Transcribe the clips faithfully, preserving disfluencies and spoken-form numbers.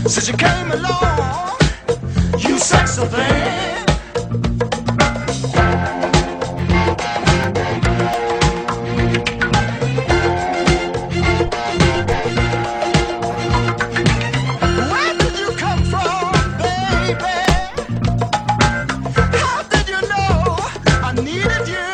since you came along, you sexy thing. Where did you come from, baby? How did you know I needed you?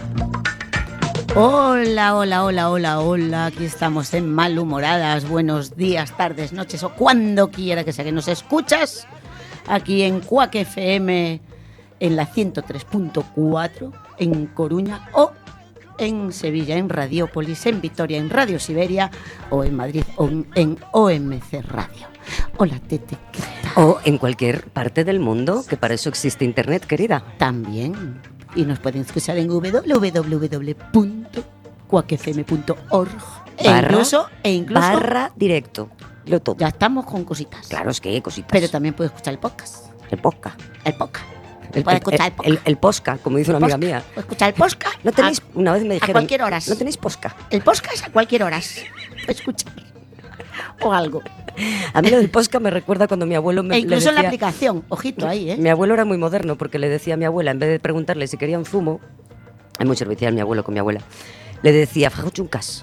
Hola, hola, hola, hola, hola. Aquí estamos en Malhumoradas. Buenos días, tardes, noches o cuando quiera que sea que nos escuchas. Aquí en Cuac F M en la ciento tres punto cuatro en Coruña o en Sevilla en Radiópolis, en Vitoria en Radio Siberia o en Madrid o en O M C Radio. Hola, Tete, ¿qué tal? O en cualquier parte del mundo, que para eso existe Internet, querida. También. Y nos pueden escuchar en doble u doble u doble u punto cuac f m punto org e Barra, incluso, e incluso barra directo. Lo todo. ya estamos con cositas. Claro, es que hay cositas. Pero también puedes escuchar el podcast. El podcast. El podcast. El, Puedes el, escuchar el el, podcast. el, el posca, como dice una amiga mía. Puedes escuchar el podcast. ¿No tenéis? A, Una vez me a dijeron. cualquier hora. ¿No tenéis posca? El podcast a cualquier hora. Escuchar. O algo. A mí lo del posca me recuerda cuando mi abuelo me E incluso le en la decía, aplicación. Ojito ahí, ¿eh? Mi abuelo era muy moderno porque le decía a mi abuela, en vez de preguntarle si quería un zumo, es muy servicial mi abuelo con mi abuela, le decía, fajo chuncas.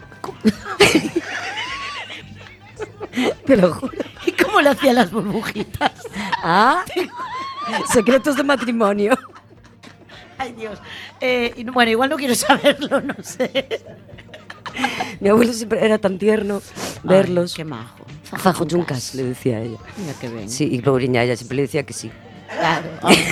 Te lo juro. ¿Y cómo le hacían las burbujitas? Ah, secretos de matrimonio. Ay, Dios. Eh, y no- bueno, igual no quiero saberlo, no sé. Mi abuelo siempre era tan tierno verlos. Ay, qué majo. Fajo chuncas, le decía a ella. Mira qué bien. Sí, y pobreña, ella siempre le decía que sí. Claro.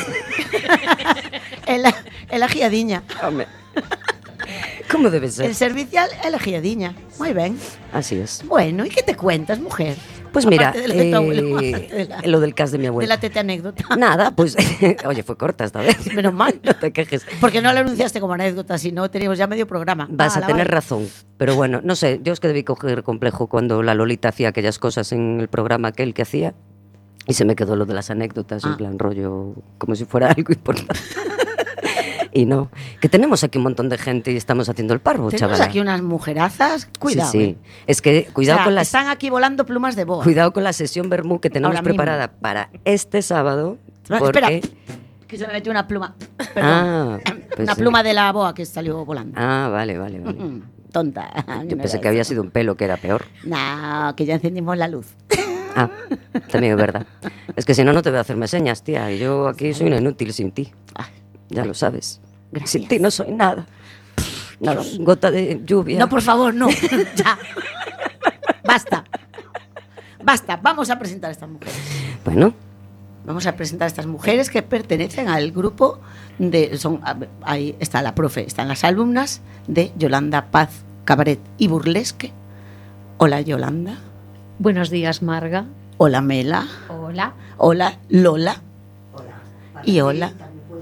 el, el agiadiña. Hombre. ¿Cómo debe ser? El servicial, el agiadiña. Muy bien. Así es. Bueno, ¿y qué te cuentas, mujer? Pues mira, Aparte de lo de tu abuelo, eh, aparte de la- lo del cas de mi De abuela. la tete anécdota. Nada, pues, oye, fue corta esta vez. Menos mal. No te quejes. Porque no la anunciaste como anécdota, si no teníamos ya medio programa. Vas Ah, a tener vale. razón. Pero bueno, no sé, yo es que debí coger complejo cuando la Lolita hacía aquellas cosas en el programa aquel que hacía y se me quedó lo de las anécdotas, Ah. en plan rollo, como si fuera algo importante. Y no, que tenemos aquí un montón de gente y estamos haciendo el parvo, Tenemos chaval. aquí unas mujerazas. Cuidado. Sí, sí. eh. Es que cuidado O sea, con las Están aquí volando plumas de boa. cuidado con la sesión Bermú que tenemos Ahora mismo. preparada para este sábado. Espera, Porque... que se me metió una pluma. Perdón. Ah, pues una sí. pluma de la boa que salió volando. Ah, vale, vale, vale. Mm, Tonta. Yo pensé que había sido un pelo, que era peor. No, que ya encendimos la luz. Ah, también es verdad. Es que si no, no te voy a hacerme señas, tía. Y yo aquí soy una inútil sin ti. Ay, Ya lo sabes. Gracias. Sin ti no soy nada. Una gota de lluvia. no, por favor, no. Ya. Basta. Basta. Vamos a presentar a estas mujeres. Bueno, Vamos a presentar a estas mujeres que pertenecen al grupo de... Son, ahí está la profe, están las alumnas de Yolanda Paz Cabaret y Burlesque. Hola, Yolanda. Buenos días, Marga. Hola, Mela. Hola. Hola, Lola. Y hola.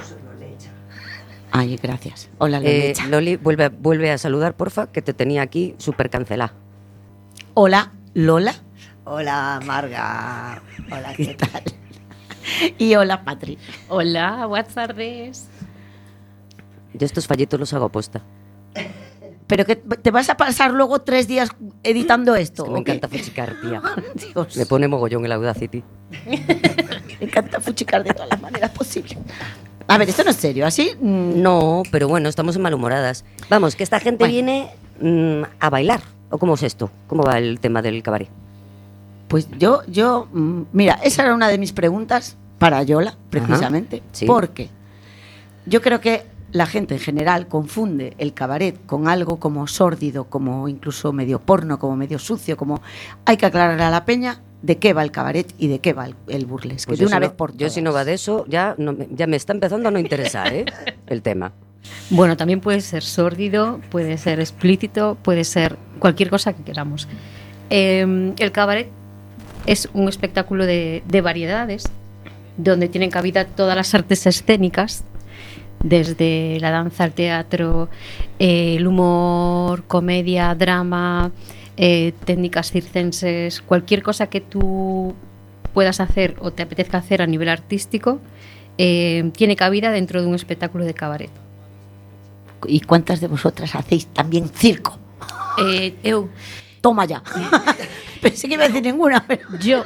Ay, gracias. Hola, eh, Lolecha. Loli, vuelve, vuelve a saludar, porfa, que te tenía aquí súper cancelada. Hola, Lola. Hola, Marga. Hola, ¿qué tal? Y hola, Patri. Hola, buenas tardes. Yo estos fallitos los hago aposta. Pero que te vas a pasar luego tres días editando esto. Es que me ¿o qué? encanta fuchicar, tía. Dios. Me pone mogollón el Audacity. Me encanta fuchicar de todas las maneras posibles. A ver, esto no es serio, así. mm, No, pero bueno, estamos en malhumoradas. Vamos, que esta gente Bueno. viene mm, a bailar. ¿O cómo es esto? ¿Cómo va el tema del cabaret? Pues yo, yo, mm, mira, esa era una de mis preguntas para Yola, precisamente, sí. porque yo creo que la gente en general confunde el cabaret con algo como sórdido, como incluso medio porno, como medio sucio, como hay que aclarar a la peña de qué va el cabaret y de qué va el, el burlesque, Pues de yo una si vez no- por Yo todas. si no va de eso, ya, no me- ya me está empezando a no interesar, ¿eh? El tema. Bueno, también puede ser sórdido, puede ser explícito, puede ser cualquier cosa que queramos. Eh, el cabaret es un espectáculo de, de variedades, donde tienen cabida todas las artes escénicas, desde la danza, el teatro, eh, el humor, comedia, drama, eh, técnicas circenses, cualquier cosa que tú puedas hacer o te apetezca hacer a nivel artístico, eh, tiene cabida dentro de un espectáculo de cabaret. ¿Y cuántas de vosotras hacéis también circo? Eh, eu, Toma ya. Pensé que iba a decir ninguna, pero yo,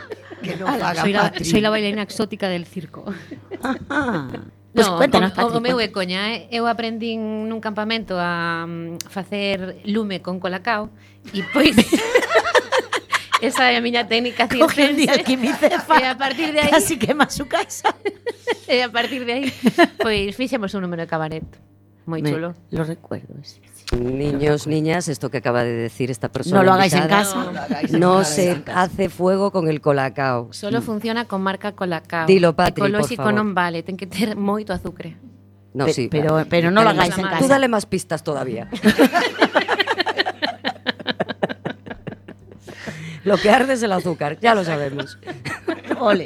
Que no Ala, faga Soy la, Patri. soy la bailarina exótica del circo. Ah, pues No, cuéntanos, o, Patri, o meu é cuéntanos. coña, eh? Eu aprendín nun campamento a mm, facer lume con colacao e pois esa é a miña técnica Coge un día circense. el quimicefa, E a partir de aí, casi quema su casa. e a partir de aí, pois fixemos un número de cabaret. Moi Me- chulo. Lo recuerdo. Sí, sí. Niños, niñas, esto que acaba de decir esta persona. No lo hagáis en invitada, casa. No lo hagáis en No casa. se hace fuego con el colacao. Solo funciona con marca colacao. Dilo, Patri, por Ecolóxico favor. non vale, ten que ter moito azúcar. No, Pe- sí. pero- pero no lo Tenemos- hagáis en Tú casa. dale más pistas todavía. Lo que arde es el azúcar, ya lo sabemos. Ole.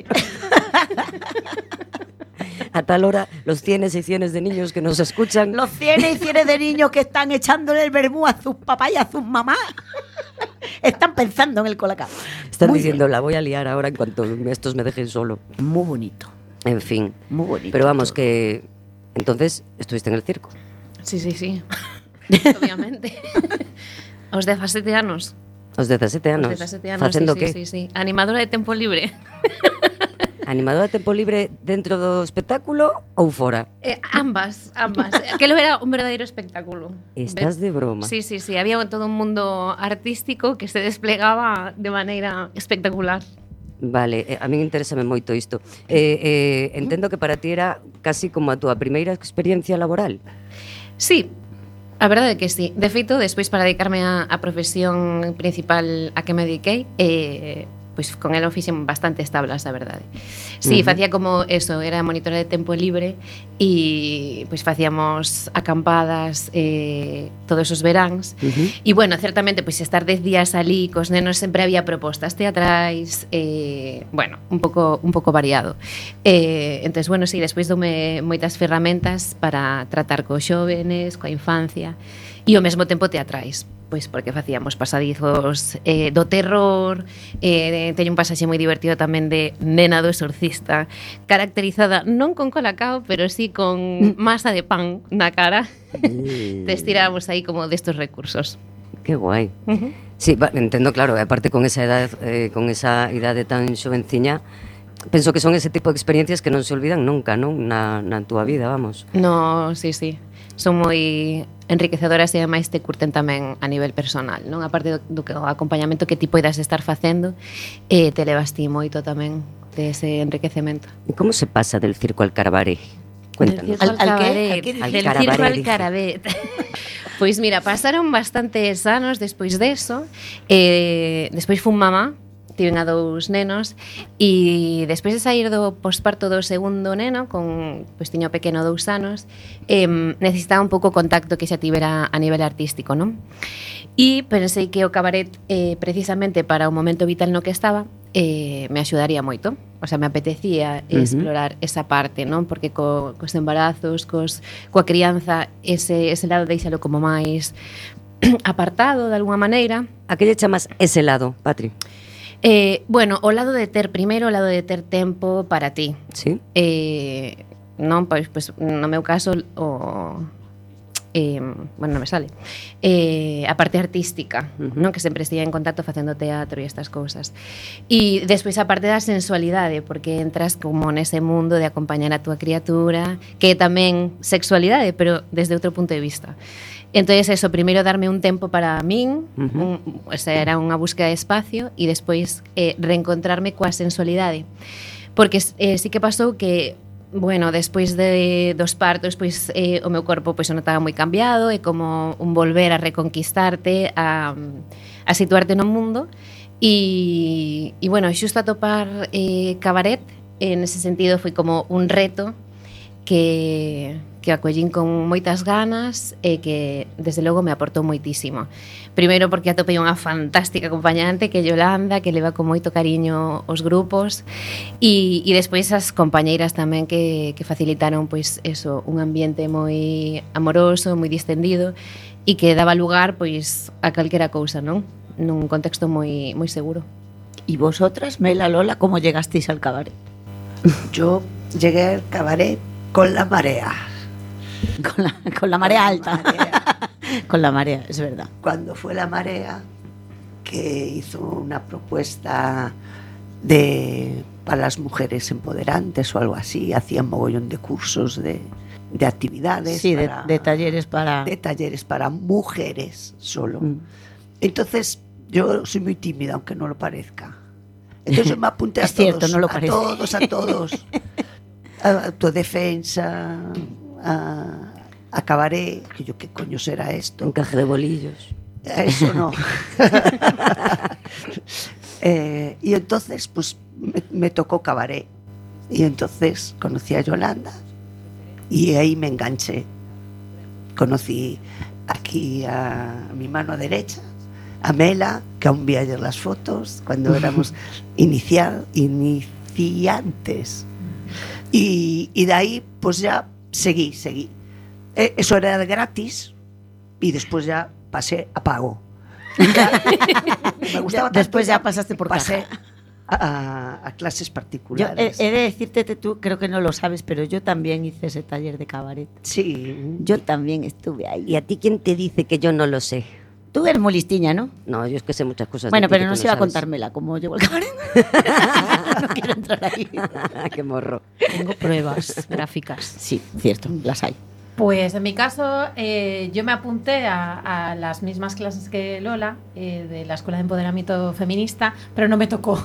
A tal hora, los cienes y cienes de niños que nos escuchan, Los cienes y cienes de niños que están echándole el vermú a sus papás y a sus mamás están pensando en el colacao. están Muy diciendo, la voy a liar ahora en cuanto estos me dejen solo. bien. Muy bonito, En fin. muy bonito. Pero vamos, todo. que... Entonces, estuviste en el circo. Sí, sí, sí. Obviamente. Os dezasete anos. Os dezasete anos. Os dezasete anos, Facendo sí, que? sí, sí, sí. Animadora de tempo libre. Animadora de tempo libre dentro do espectáculo ou fora? Eh, ambas, ambas. Aquelo era un verdadeiro espectáculo. Estás de broma. Sí, sí, sí. Había todo un mundo artístico que se desplegaba de maneira espectacular. Vale, eh, a min interésame moito isto. Eh, eh, entendo que para ti era casi como a túa primeira experiencia laboral. Sí, a verdade é que sí. De feito, despois para dedicarme a, a profesión principal a que me dediquei, eh, pois con ela fixen bastantes tablas, a verdade. Sí, Ujú. facía como eso, era monitora de tempo libre e pois facíamos acampadas eh, todos os veráns. Uh-huh. E bueno, certamente pois estar dez días alí cos nenos sempre había propostas teatrais, eh, bueno, un pouco un pouco variado. Eh, entonces, bueno, sí, despois doume moitas ferramentas para tratar cos xóvenes, coa infancia e ao mesmo tempo teatrais. Pois porque facíamos pasadizos eh, do terror, eh, teño un pasaxe moi divertido tamén de Nena do exorcista, caracterizada non con colacao, pero sí con masa de pan na cara. Te estirábamos aí como destos recursos. Que guai. Uh-huh. Sí, va, entendo, claro, e aparte con esa edade, eh, con esa idade tan xovenciña, penso que son ese tipo de experiencias que non se olvidan nunca, non? Na, na túa vida, vamos. No, sí, sí. Son moi enriquecedoras e ademais te curten tamén a nivel personal, non? A parte do, do que o acompañamento que ti poidas estar facendo, eh, te levas ti moito tamén dese enriquecemento. E como se pasa del circo al carabaré? Cuéntanos. Del circo ¿Al- al al qué? cabaret. ¿Al qué dices? Al Del carabaret, circo al dice. carabet. Pois mira, pasaron bastantes anos despois deso. Eh, despois fun mamá, tiven a dous nenos e despois de sair do posparto do segundo neno, con pois tiño pequeno dous anos, eh, necesitaba un pouco contacto que xa tivera a nivel artístico, non? E pensei que o cabaret eh, precisamente para o momento vital no que estaba eh, me axudaría moito. O sea, me apetecía Ujú. explorar esa parte, non? Porque co, cos embarazos, cos, coa crianza, ese, ese lado deixalo como máis apartado de alguna maneira. A que lle chamas ese lado, Patri? Eh, bueno, o lado de ter primeiro, o lado de ter tempo para ti. Sí? Eh, non, pois, pois no meu caso o eh, bueno, non me sale. Eh, a parte artística, Ujú. non, que sempre estiña en contacto facendo teatro e estas cousas. E despois a parte da sensualidade, porque entras como nese mundo de acompañar a túa criatura, que é tamén sexualidade, pero desde outro punto de vista. Entonces, eso, primeiro darme un tempo para min, Ujú. un, o sea, era unha búsqueda de espacio, e despois eh, reencontrarme coa sensualidade. Porque eh, sí que pasou que, bueno, despois de, dos partos, pois eh, o meu corpo pois, o notaba moi cambiado, é como un volver a reconquistarte, a, a situarte no mundo, e, e bueno, xusto atopar eh, cabaret, en ese sentido foi como un reto que, que acollín con moitas ganas e que, desde logo, me aportou moitísimo. Primeiro porque atopei unha fantástica acompañante que é Yolanda, que leva con moito cariño os grupos, e, e despois as compañeiras tamén que, que facilitaron pois eso, un ambiente moi amoroso, moi distendido, e que daba lugar pois a calquera cousa, non? Nun contexto moi moi seguro. ¿Y vosotras, Mela, Lola, cómo llegasteis al cabaret? Yo llegué al cabaret con la marea. Con la, con la marea alta. Marea. Con la marea, es verdad. Cuando fue la marea, que hizo una propuesta de para las mujeres empoderantes o algo así. Hacían mogollón de cursos, de, de actividades. Sí, de, para, de talleres para... de talleres para mujeres solo. Mm. Entonces, yo soy muy tímida, aunque no lo parezca. Entonces me apunté a Es cierto, todos, no lo a parece. todos, a todos. A autodefensa, a, a cabaret, que yo qué coño será esto. Encaje de bolillos. Eso no. eh, y entonces, pues, me, me tocó cabaret. Y entonces conocí a Yolanda y ahí me enganché. Conocí aquí a mi mano derecha, a Mela, que aún vi ayer las fotos, cuando éramos inicial, iniciantes. Y, y de ahí, pues ya seguí, seguí. Eh, eso era gratis y después ya pasé a pago. Ya, me gustaba tanto, Después ya pasaste por pasé caja. a, a clases Yo he, particulares. he de decirte que tú, creo que no lo sabes, pero yo también hice ese taller de cabaret. Sí. Yo también estuve ahí. ¿Y a ti quién te dice que yo no lo sé? Tú eres muy listiña, ¿no? No, yo es que sé muchas cosas. Bueno, de ti pero que no tú se iba a sabes. contármela como llevo el cabaret. No quiero entrar ahí. Qué morro. Tengo pruebas gráficas. Sí, cierto, las hay. Pues en mi caso, eh, yo me apunté a, a las mismas clases que Lola, eh, de la Escuela de Empoderamiento Feminista, pero no me tocó.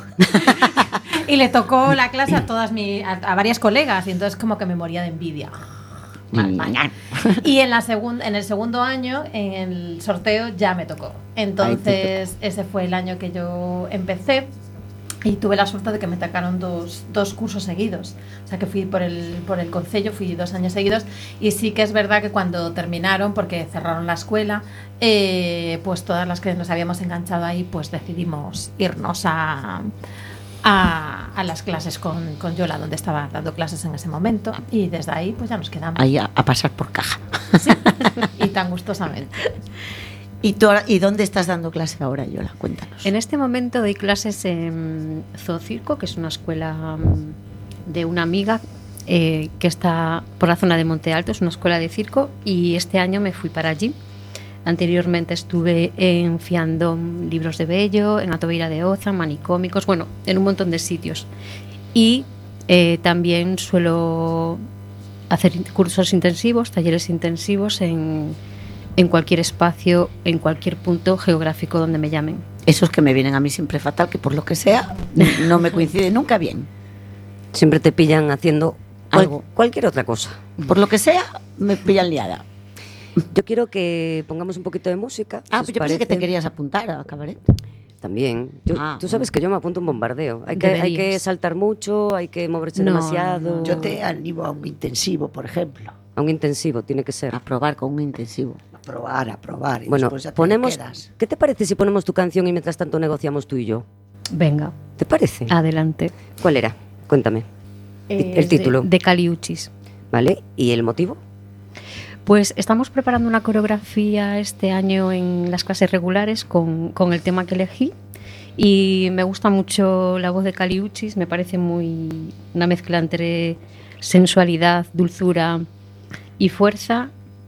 Y le tocó la clase a todas mi, a, a varias colegas, y entonces como que me moría de envidia. Mal, mal. Y en, la segun, en el segundo año, en el sorteo, ya me tocó. Entonces, ese fue el año que yo empecé. Y tuve la suerte de que me tocaron dos, dos cursos seguidos. O sea, que fui por el, por el concello, fui dos años seguidos. Y sí que es verdad que cuando terminaron, porque cerraron la escuela, eh, pues todas las que nos habíamos enganchado ahí, pues decidimos irnos a, a, a las clases con, con Yola, donde estaba dando clases en ese momento. Y desde ahí, pues ya nos quedamos. Ahí a, a pasar por caja. Sí, y tan gustosamente. ¿Y, tú, ahora- ¿Y dónde estás dando clase ahora, Yola? Cuéntanos. En este momento doy clases en Zoocirco, que es una escuela mm, de una amiga eh, que está por la zona de Monte Alto, es una escuela de circo, y este año me fui para allí. Anteriormente estuve en Fiandón, Libros de Bello, en Atobeira de Oza, Manicómicos, bueno, en un montón de sitios. Y eh, también suelo hacer cursos intensivos, talleres intensivos en... en cualquier espacio, en cualquier punto geográfico donde me llamen. Esos que me vienen a mí siempre fatal, que por lo que sea, no me coincide nunca bien. Siempre te pillan haciendo cual- Algo. cualquier otra cosa. Por lo que sea, me pillan liada. Yo quiero que pongamos un poquito de música. Ah, si pues yo os pensé que te parece. querías apuntar a cabaret. También. Yo- Ah, tú sabes bueno. que yo me apunto a un bombardeo. Hay que, hay que Deberías. saltar mucho, hay que moverse No, demasiado. no, Yo te animo a un intensivo, por ejemplo. A un intensivo, tiene que ser. A probar con un intensivo. A probar, a probar. Y Bueno, después ya te ponemos. quedas. ¿Qué te parece si ponemos tu canción y mientras tanto negociamos tú y yo? Venga, ¿Te parece? adelante. ¿Cuál era? Cuéntame. Eh, el título. De, de Caliuchis. ¿Vale? ¿Y el motivo? Pues estamos preparando una coreografía este año en las clases regulares con, con el tema que elegí. Y me gusta mucho la voz de Caliuchis, me parece muy una mezcla entre sensualidad, dulzura y fuerza,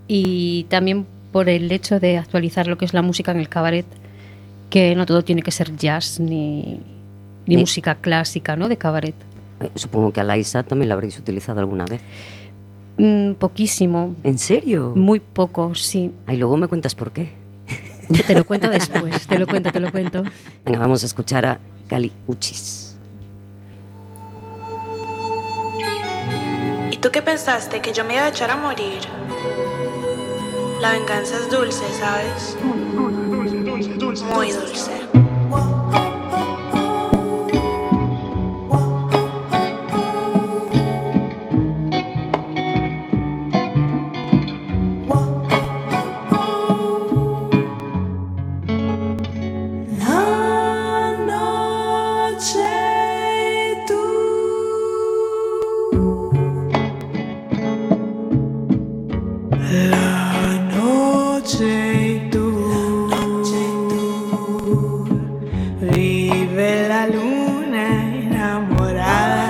y también por el hecho de actualizar lo que es la música en el cabaret, que no todo tiene que ser jazz ni, ni Ni- música clásica, ¿no? De cabaret. Eh, Supongo que a la Isa también la habréis utilizado alguna vez. Mm, poquísimo, ¿En serio? muy poco, sí. Ay, luego me cuentas por qué. Te lo cuento después, te lo cuento, te lo cuento. Venga, vamos a escuchar a Cali Uchis. ¿Y tú qué pensaste? ¿Que yo me iba a echar a morir? La venganza es dulce, ¿sabes? Muy dulce. La noche y tú. La noche y tú. Vive la luna enamorada.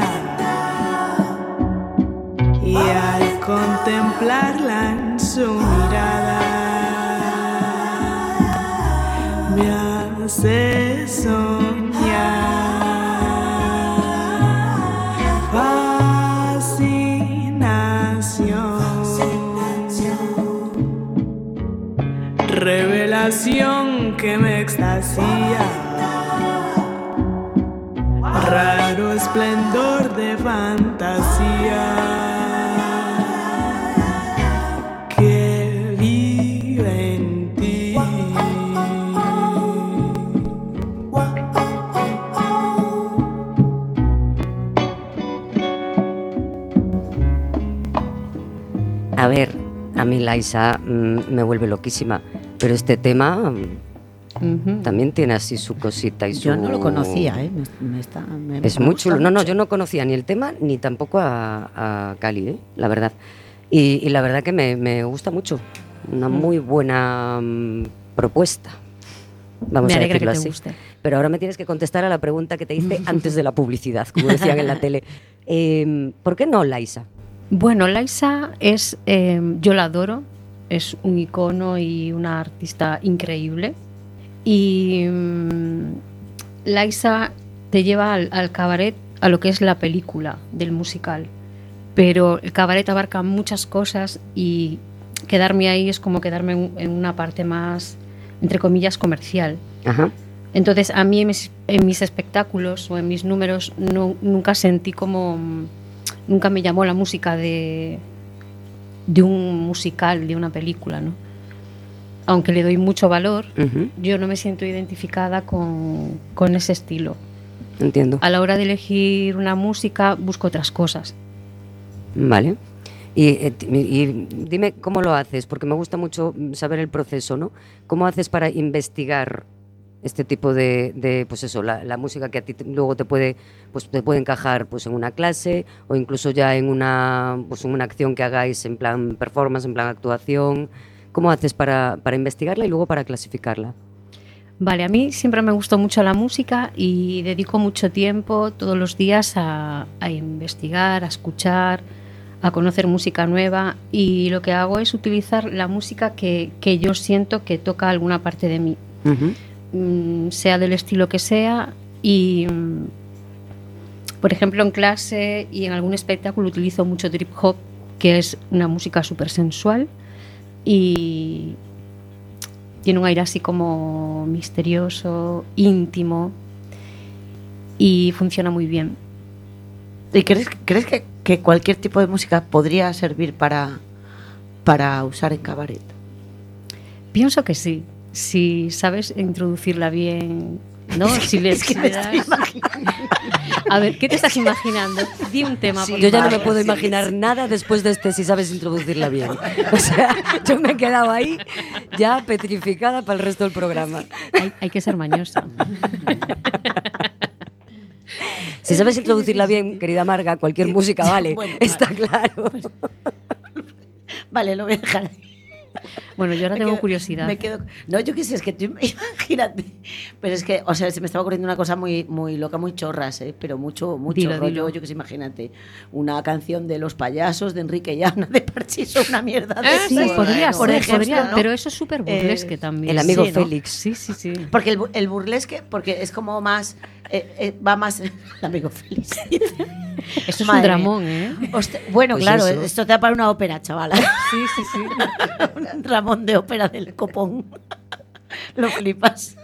Y al contemplarla en su mirada me hace soñar. imaginación que me extasía, raro esplendor de fantasía que vive en ti. A ver, a mí Laisa mm, me vuelve loquísima, pero este tema mm, Ujú. también tiene así su cosita y su... Yo no lo conocía, ¿eh? Me, me está, me, Es me muy gusta chulo. No, no, mucho. yo no conocía ni el tema ni tampoco a, a Cali, ¿eh? La verdad. Y, y la verdad que me, me gusta mucho. Una muy buena mm, propuesta. Vamos Me a alegra que decirlo te así. guste. Pero ahora me tienes que contestar a la pregunta que te hice antes de la publicidad, como decían en la tele. Eh, ¿Por qué no, Laisa? Bueno, Laisa es, eh, yo la adoro, es un icono y una artista increíble. Y mm, Laisa te lleva al, al cabaret, a lo que es la película del musical. Pero el cabaret abarca muchas cosas y quedarme ahí es como quedarme en, en una parte más, entre comillas, comercial. Ajá. Entonces, a mí en mis, en mis espectáculos o en mis números no, nunca sentí como... Nunca me llamó la música de, de un musical, de una película, ¿no? Aunque le doy mucho valor, Ujú. yo no me siento identificada con, con ese estilo. Entiendo. A la hora de elegir una música, busco otras cosas. Vale. Y, eh, t- y dime cómo lo haces, porque me gusta mucho saber el proceso, ¿no? ¿Cómo haces para investigar este tipo de, de pues eso, la, la música que a ti te- luego te puede, pues te puede encajar pues en una clase o incluso ya en una, pues en una acción que hagáis en plan performance, en plan actuación? ¿Cómo haces para, para investigarla y luego para clasificarla? Vale, a mí siempre me gustó mucho la música y dedico mucho tiempo todos los días a, a investigar, a escuchar, a conocer música nueva, y lo que hago es utilizar la música que, que yo siento que toca alguna parte de mí, Ujú. mm, sea del estilo que sea. Y mm, por ejemplo, en clase y en algún espectáculo utilizo mucho trip hop, que es una música súper sensual y tiene un aire así como misterioso, íntimo, y funciona muy bien. ¿Y crees, crees que, que cualquier tipo de música podría servir para, para usar en cabaret? Pienso que sí, si sabes introducirla bien, ¿no? Si le, Es que si me le estoy das... A ver, ¿qué te estás imaginando? Di un tema, por Yo ya no me favor. puedo imaginar nada después de este si sabes introducirla bien. O sea, yo me he quedado ahí ya petrificada para el resto del programa. Hay, hay que ser mañosa. Si sabes introducirla bien, querida Marga, cualquier música vale, Bueno, está vale. claro. Vale, lo voy a dejar ahí. Bueno, yo ahora Me tengo quedo- curiosidad. me quedo- no, yo qué sé, es que tú imagínate. Pero es que, o sea, se me estaba ocurriendo una cosa muy, muy loca, muy chorras, ¿eh? Pero mucho, mucho Dilo, rollo. dilo. Yo que sé, imagínate. Una canción de Los Payasos, de Enrique Llana, de Parchiso, una mierda de Sí, esas, podría por ser, ejemplo, podría, ¿no? pero eso es súper burlesque Eh, también. El amigo Sí, ¿no? Félix. Sí, sí, sí. Porque el, bu- el burlesque, porque es como más. eh, eh, va más. El amigo Félix. Eso es un Madre dramón, ¿eh? Hostia, bueno, Pues claro, eso. esto te da para una ópera, chavala. Sí, sí, sí. Un Ramón de ópera del copón. Lo flipas.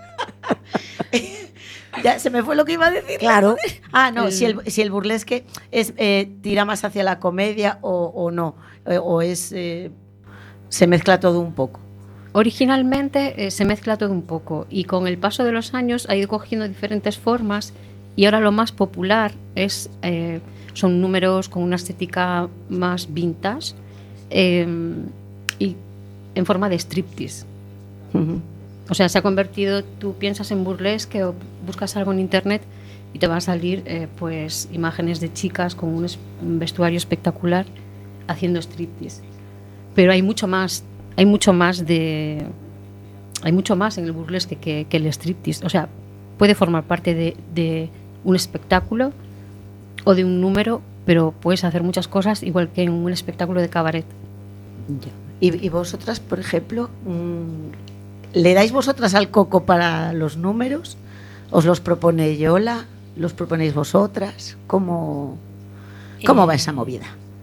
Ya se me fue lo que iba a decir. Claro. Ah, no, El- si, el, si el burlesque es, eh, tira más hacia la comedia o, o no. eh, o es. eh, se mezcla todo un poco. Originalmente eh, se mezcla todo un poco y con el paso de los años ha ido cogiendo diferentes formas, y ahora lo más popular es eh, son números con una estética más vintage eh, y en forma de striptease. O sea, se ha convertido, tú piensas en burlesque o buscas algo en internet y te va a salir eh, pues imágenes de chicas con un, es- un vestuario espectacular haciendo striptease. Pero hay mucho más, hay mucho más de hay mucho más en el burlesque que, que el striptease. O sea, puede formar parte de, de un espectáculo o de un número, pero puedes hacer muchas cosas igual que en un espectáculo de cabaret. Y, y vosotras, por ejemplo, mm, ¿le dais vosotras al coco para los números? ¿Os los propone Yola? ¿Los proponéis vosotras? ¿Cómo, cómo va esa movida?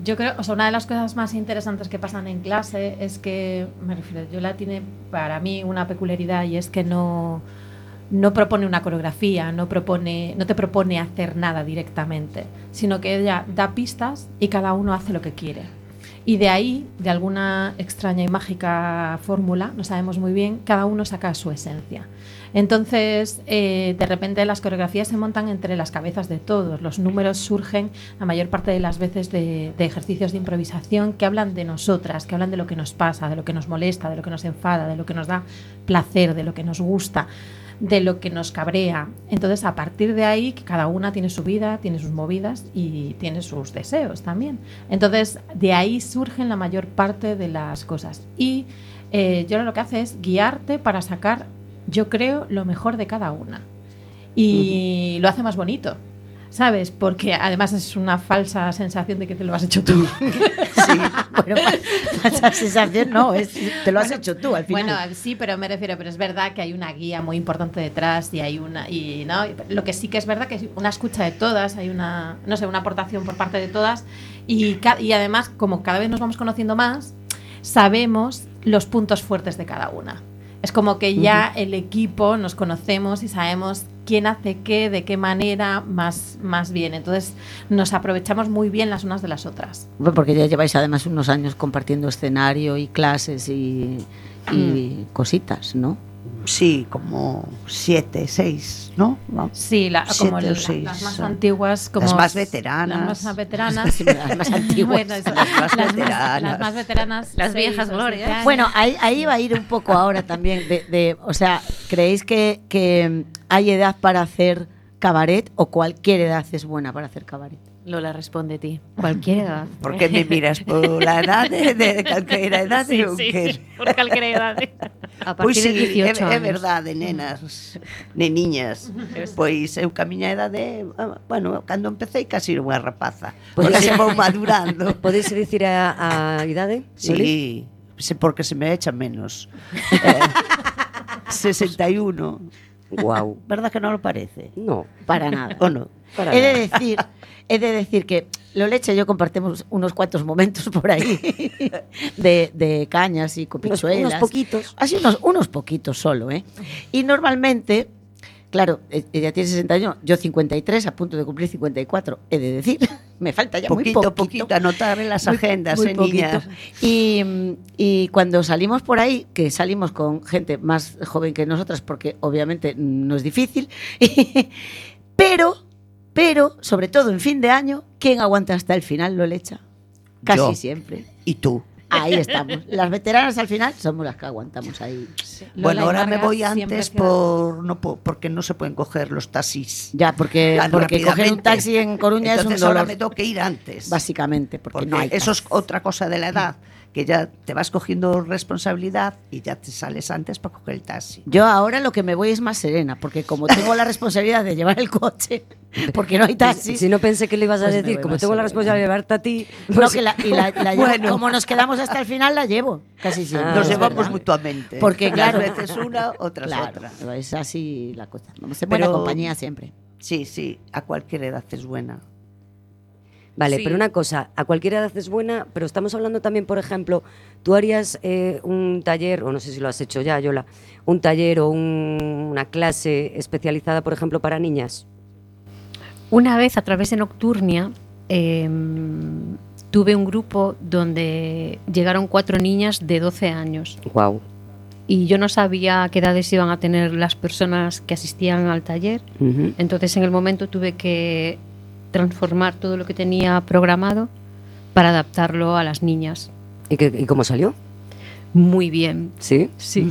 yo creo, o sea, una de las cosas más interesantes que pasan en clase es que, me refiero, Yola tiene para mí una peculiaridad y es que no, no propone una coreografía, no, propone, no te propone hacer nada directamente, sino que ella da pistas y cada uno hace lo que quiere. Y de ahí, de alguna extraña y mágica fórmula, no sabemos muy bien, cada uno saca su esencia. Entonces, eh, de repente las coreografías se montan entre las cabezas de todos. Los números surgen la mayor parte de las veces de, de ejercicios de improvisación que hablan de nosotras, que hablan de lo que nos pasa, de lo que nos molesta, de lo que nos enfada, de lo que nos da placer, de lo que nos gusta, de lo que nos cabrea. Entonces, a partir de ahí, que cada una tiene su vida, tiene sus movidas y tiene sus deseos también. Entonces, de ahí surgen la mayor parte de las cosas. Y eh, yo lo que hace es guiarte para sacar, yo creo, lo mejor de cada una. Y uh-huh. lo hace más bonito, ¿sabes? Porque además es una falsa sensación de que te lo has hecho tú. Sí, bueno, falsa sensación no, es, te lo has bueno, hecho tú al final. Bueno, sí, pero me refiero, pero es verdad que hay una guía muy importante detrás y hay una, y no, lo que sí que es verdad que es una escucha de todas, hay una, no sé, una aportación por parte de todas y, y además, como cada vez nos vamos conociendo más, sabemos los puntos fuertes de cada una. Es como que ya uh-huh. el equipo nos conocemos y sabemos quién hace qué, de qué manera, más, más bien. Entonces nos aprovechamos muy bien las unas de las otras. Bueno, porque ya lleváis además unos años compartiendo escenario y clases y, y mm. cositas, ¿no? Sí, como siete, seis, ¿no? Sí, la, como la, seis, las más antiguas, como las más veteranas, las más veteranas, sí, las más antiguas, bueno, las, más las, veteranas. Más, las más veteranas, las viejas glorias. Bueno, ahí, ahí va a ir un poco ahora también de, de o sea, ¿creéis que, que hay edad para hacer cabaret o cualquier edad es buena para hacer cabaret? Lola, responde a ti. Cualquier edad. ¿Por qué me miras por la edad de, de cualquier edad? Sí, sí, sí, por cualquier edad. A partir pues sí, de dieciocho é, é verdade, nenas, neniñas. Pois eu camiña a edade, bueno, cando empecé casi era unha rapaza. Porque se vou madurando. Podes dicir a, a idade? Sí, ¿sí? Porque se me echa menos. eh, sesenta y uno. Wow. ¿Verdad que no lo parece? No. Para nada. ¿O no? Para he, de decir, he de decir que Lolecha y yo compartimos unos cuantos momentos por ahí de, de cañas y copichuelas. Unos, unos poquitos. Así unos, unos poquitos solo, ¿eh? Y normalmente, claro, ella tiene sesenta y uno, yo cincuenta y tres, a punto de cumplir cincuenta y cuatro, he de decir. Me falta ya poquito, muy poquito. poquito, anotar en las muy, agendas, muy eh, niña. Y, y cuando salimos por ahí, que salimos con gente más joven que nosotras, porque obviamente no es difícil, pero, pero, sobre todo en fin de año, ¿quién aguanta hasta el final, Lolecha? Casi Yo. siempre. ¿Y tú? Ahí estamos. Las veteranas al final somos las que aguantamos ahí. Sí. Bueno, Lola ahora me voy siempre antes queda- por, no, po- porque no se pueden coger los taxis. Ya, porque, Tan porque coger un rápidamente. taxi en Coruña Entonces es un ahora dolor. me tengo que ir antes. Básicamente, porque, Porque no hay eso es taxi. otra cosa de la edad, que ya te vas cogiendo responsabilidad y ya te sales antes para coger el taxi. Yo ahora lo que me voy es más serena, porque como tengo la responsabilidad de llevar el coche, porque no hay taxi. Si no pensé que le ibas a Pues me decir, voy como más tengo la serena. responsabilidad de llevarte a ti. No, pues- que la, y la, la llevo- Bueno. como nos quedamos hasta el final, la llevo. Casi siempre. Ah, Nos es llevamos ¿verdad? mutuamente. Porque, claro. Unas veces una, otras Claro, otra. es así la cosa. Vamos en buena Pero- compañía siempre. Sí, sí, a cualquier edad es buena. Vale, Sí. pero una cosa, a cualquier edad es buena, pero estamos hablando también, por ejemplo, tú harías eh, un taller, o no sé si lo has hecho ya, Yola, un taller o un- una clase especializada, por ejemplo, para niñas. Una vez a través de Nocturnia eh, tuve un grupo donde llegaron cuatro niñas de doce años Wow. y yo no sabía qué edades iban a tener las personas que asistían al taller. Entonces en el momento tuve que transformar todo lo que tenía programado para adaptarlo a las niñas. ¿Y, qué- y cómo salió? Muy bien. ¿Sí? Sí.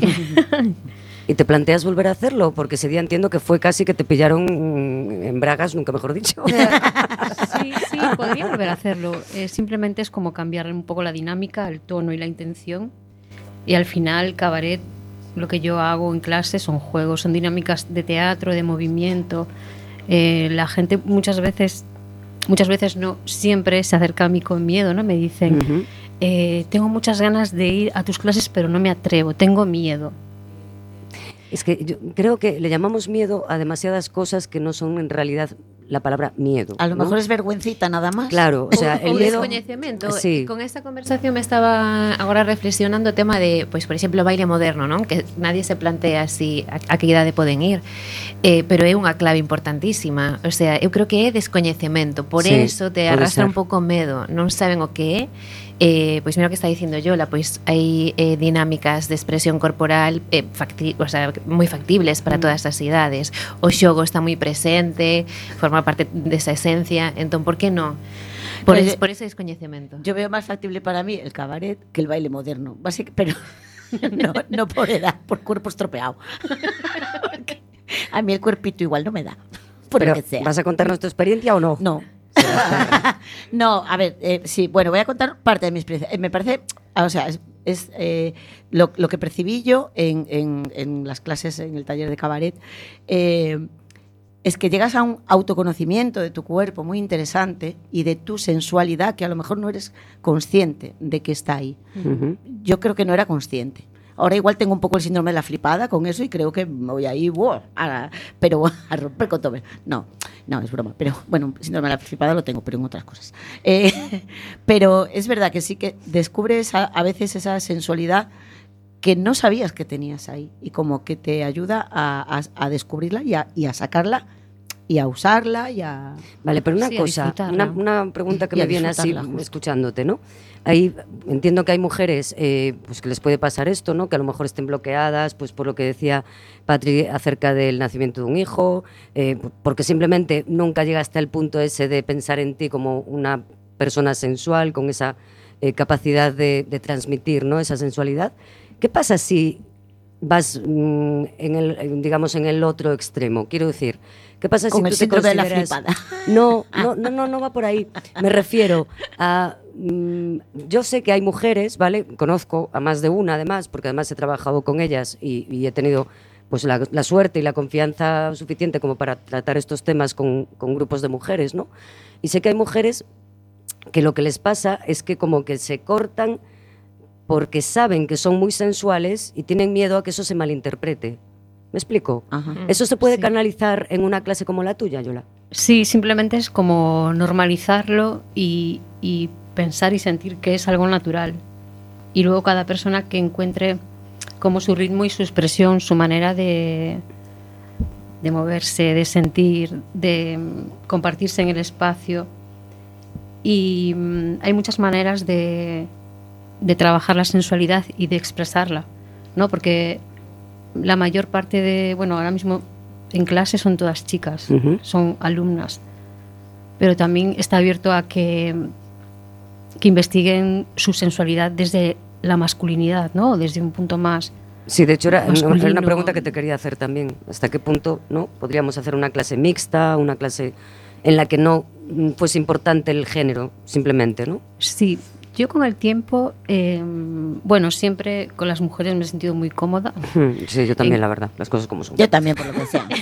¿Y te planteas volver a hacerlo? Porque ese día entiendo que fue casi que te pillaron mm, en bragas, nunca mejor dicho. Sí, sí, podría volver a hacerlo. Eh, simplemente es como cambiar un poco la dinámica, el tono y la intención. Y al final, cabaret, lo que yo hago en clase son juegos, son dinámicas de teatro, de movimiento. Eh, la gente muchas veces, muchas veces no, siempre se acerca a mí con miedo, ¿no? Me dicen, Ujú. eh, tengo muchas ganas de ir a tus clases, pero no me atrevo, tengo miedo. Es que yo creo que le llamamos miedo a demasiadas cosas que no son en realidad la palabra miedo. A lo ¿no? mejor es vergüencita nada más. Claro, o sea, o, el o miedo... descoñecemento. Sí. Con esta conversación me estaba agora reflexionando o tema de, pois, por exemplo, o baile moderno, non? Que nadie se plantea si a, a que idade poden ir, eh, pero é unha clave importantísima. O sea, eu creo que é descoñecemento, por Sí, eso te pode arrastra ser. un pouco medo, non saben o que é. Eh, pois mira o que está dicindo Yola, pois hai eh, dinámicas de expresión corporal eh, facti o sea, moi factibles para todas as idades. O xogo está moi presente, forma parte desa esencia, entón por que non? Por, Pues, es, por ese descoñecemento. Yo veo más factible para mí el cabaret que el baile moderno. Básic, pero no, no por edad, por cuerpo estropeado. A mí el cuerpito igual no me da. Por Pero, lo que sea. ¿vas a contarnos tu experiencia o no? No. No, a ver, eh, sí, bueno, voy a contar parte de mi experiencia. Eh, me parece, o sea, es, es eh, lo, lo que percibí yo en, en, en las clases, en el taller de cabaret, eh, es que llegas a un autoconocimiento de tu cuerpo muy interesante y de tu sensualidad que a lo mejor no eres consciente de que está ahí. Uh-huh. Yo creo que no era consciente. Ahora igual tengo un poco el síndrome de la flipada con eso y creo que me voy ahí, wow, a, pero a romper con todo. No, no, es broma. Pero bueno, síndrome de la flipada lo tengo, pero en otras cosas. Eh, pero es verdad que sí que descubres a, a veces esa sensualidad que no sabías que tenías ahí y como que te ayuda a, a, a descubrirla y a, y a sacarla y a usarla y a... Vale, pero una Sí, a cosa, disfrutarla. una, una pregunta que Y a me viene así disfrutarla, justo. escuchándote, ¿no? Ahí entiendo que hay mujeres eh, pues que les puede pasar esto, ¿no? Que a lo mejor estén bloqueadas, pues por lo que decía Patri acerca del nacimiento de un hijo, eh, porque simplemente nunca llega hasta el punto ese de pensar en ti como una persona sensual, con esa eh, capacidad de, de transmitir, ¿no? Esa sensualidad. ¿Qué pasa si vas mm, en el, en, digamos, en el otro extremo? Quiero decir, ¿qué pasa Con si el tú te síndrome de la consideras... flipada. No, no, no, no, no va por ahí. Me refiero a... mm, yo sé que hay mujeres, ¿vale? Conozco a más de una, además, porque además he trabajado con ellas y, y he tenido pues la, la suerte y la confianza suficiente como para tratar estos temas con, con grupos de mujeres, ¿no? Y sé que hay mujeres que lo que les pasa es que como que se cortan porque saben que son muy sensuales y tienen miedo a que eso se malinterprete. ¿Me explico? Ajá. ¿Eso se puede Sí. canalizar en una clase como la tuya, Yola? Sí, simplemente es como normalizarlo y, y pensar y sentir que es algo natural. Y luego cada persona que encuentre como su ritmo y su expresión, su manera de, de moverse, de sentir, de mm, compartirse en el espacio. Y mm, hay muchas maneras de, de trabajar la sensualidad y de expresarla, ¿no? Porque la mayor parte de, bueno, ahora mismo en clase son todas chicas, Ujú. son alumnas, pero también está abierto a que, que investiguen su sensualidad desde la masculinidad, ¿no? Desde un punto más... Sí, de hecho era, era Masculino. una pregunta que te quería hacer también. ¿Hasta qué punto no podríamos hacer una clase mixta, una clase en la que no mm, fuese importante el género, simplemente, ¿no? Sí, yo con el tiempo, eh, bueno, siempre con las mujeres me he sentido muy cómoda. Sí, yo también, En- la verdad, las cosas como son. Yo también, por lo que sea.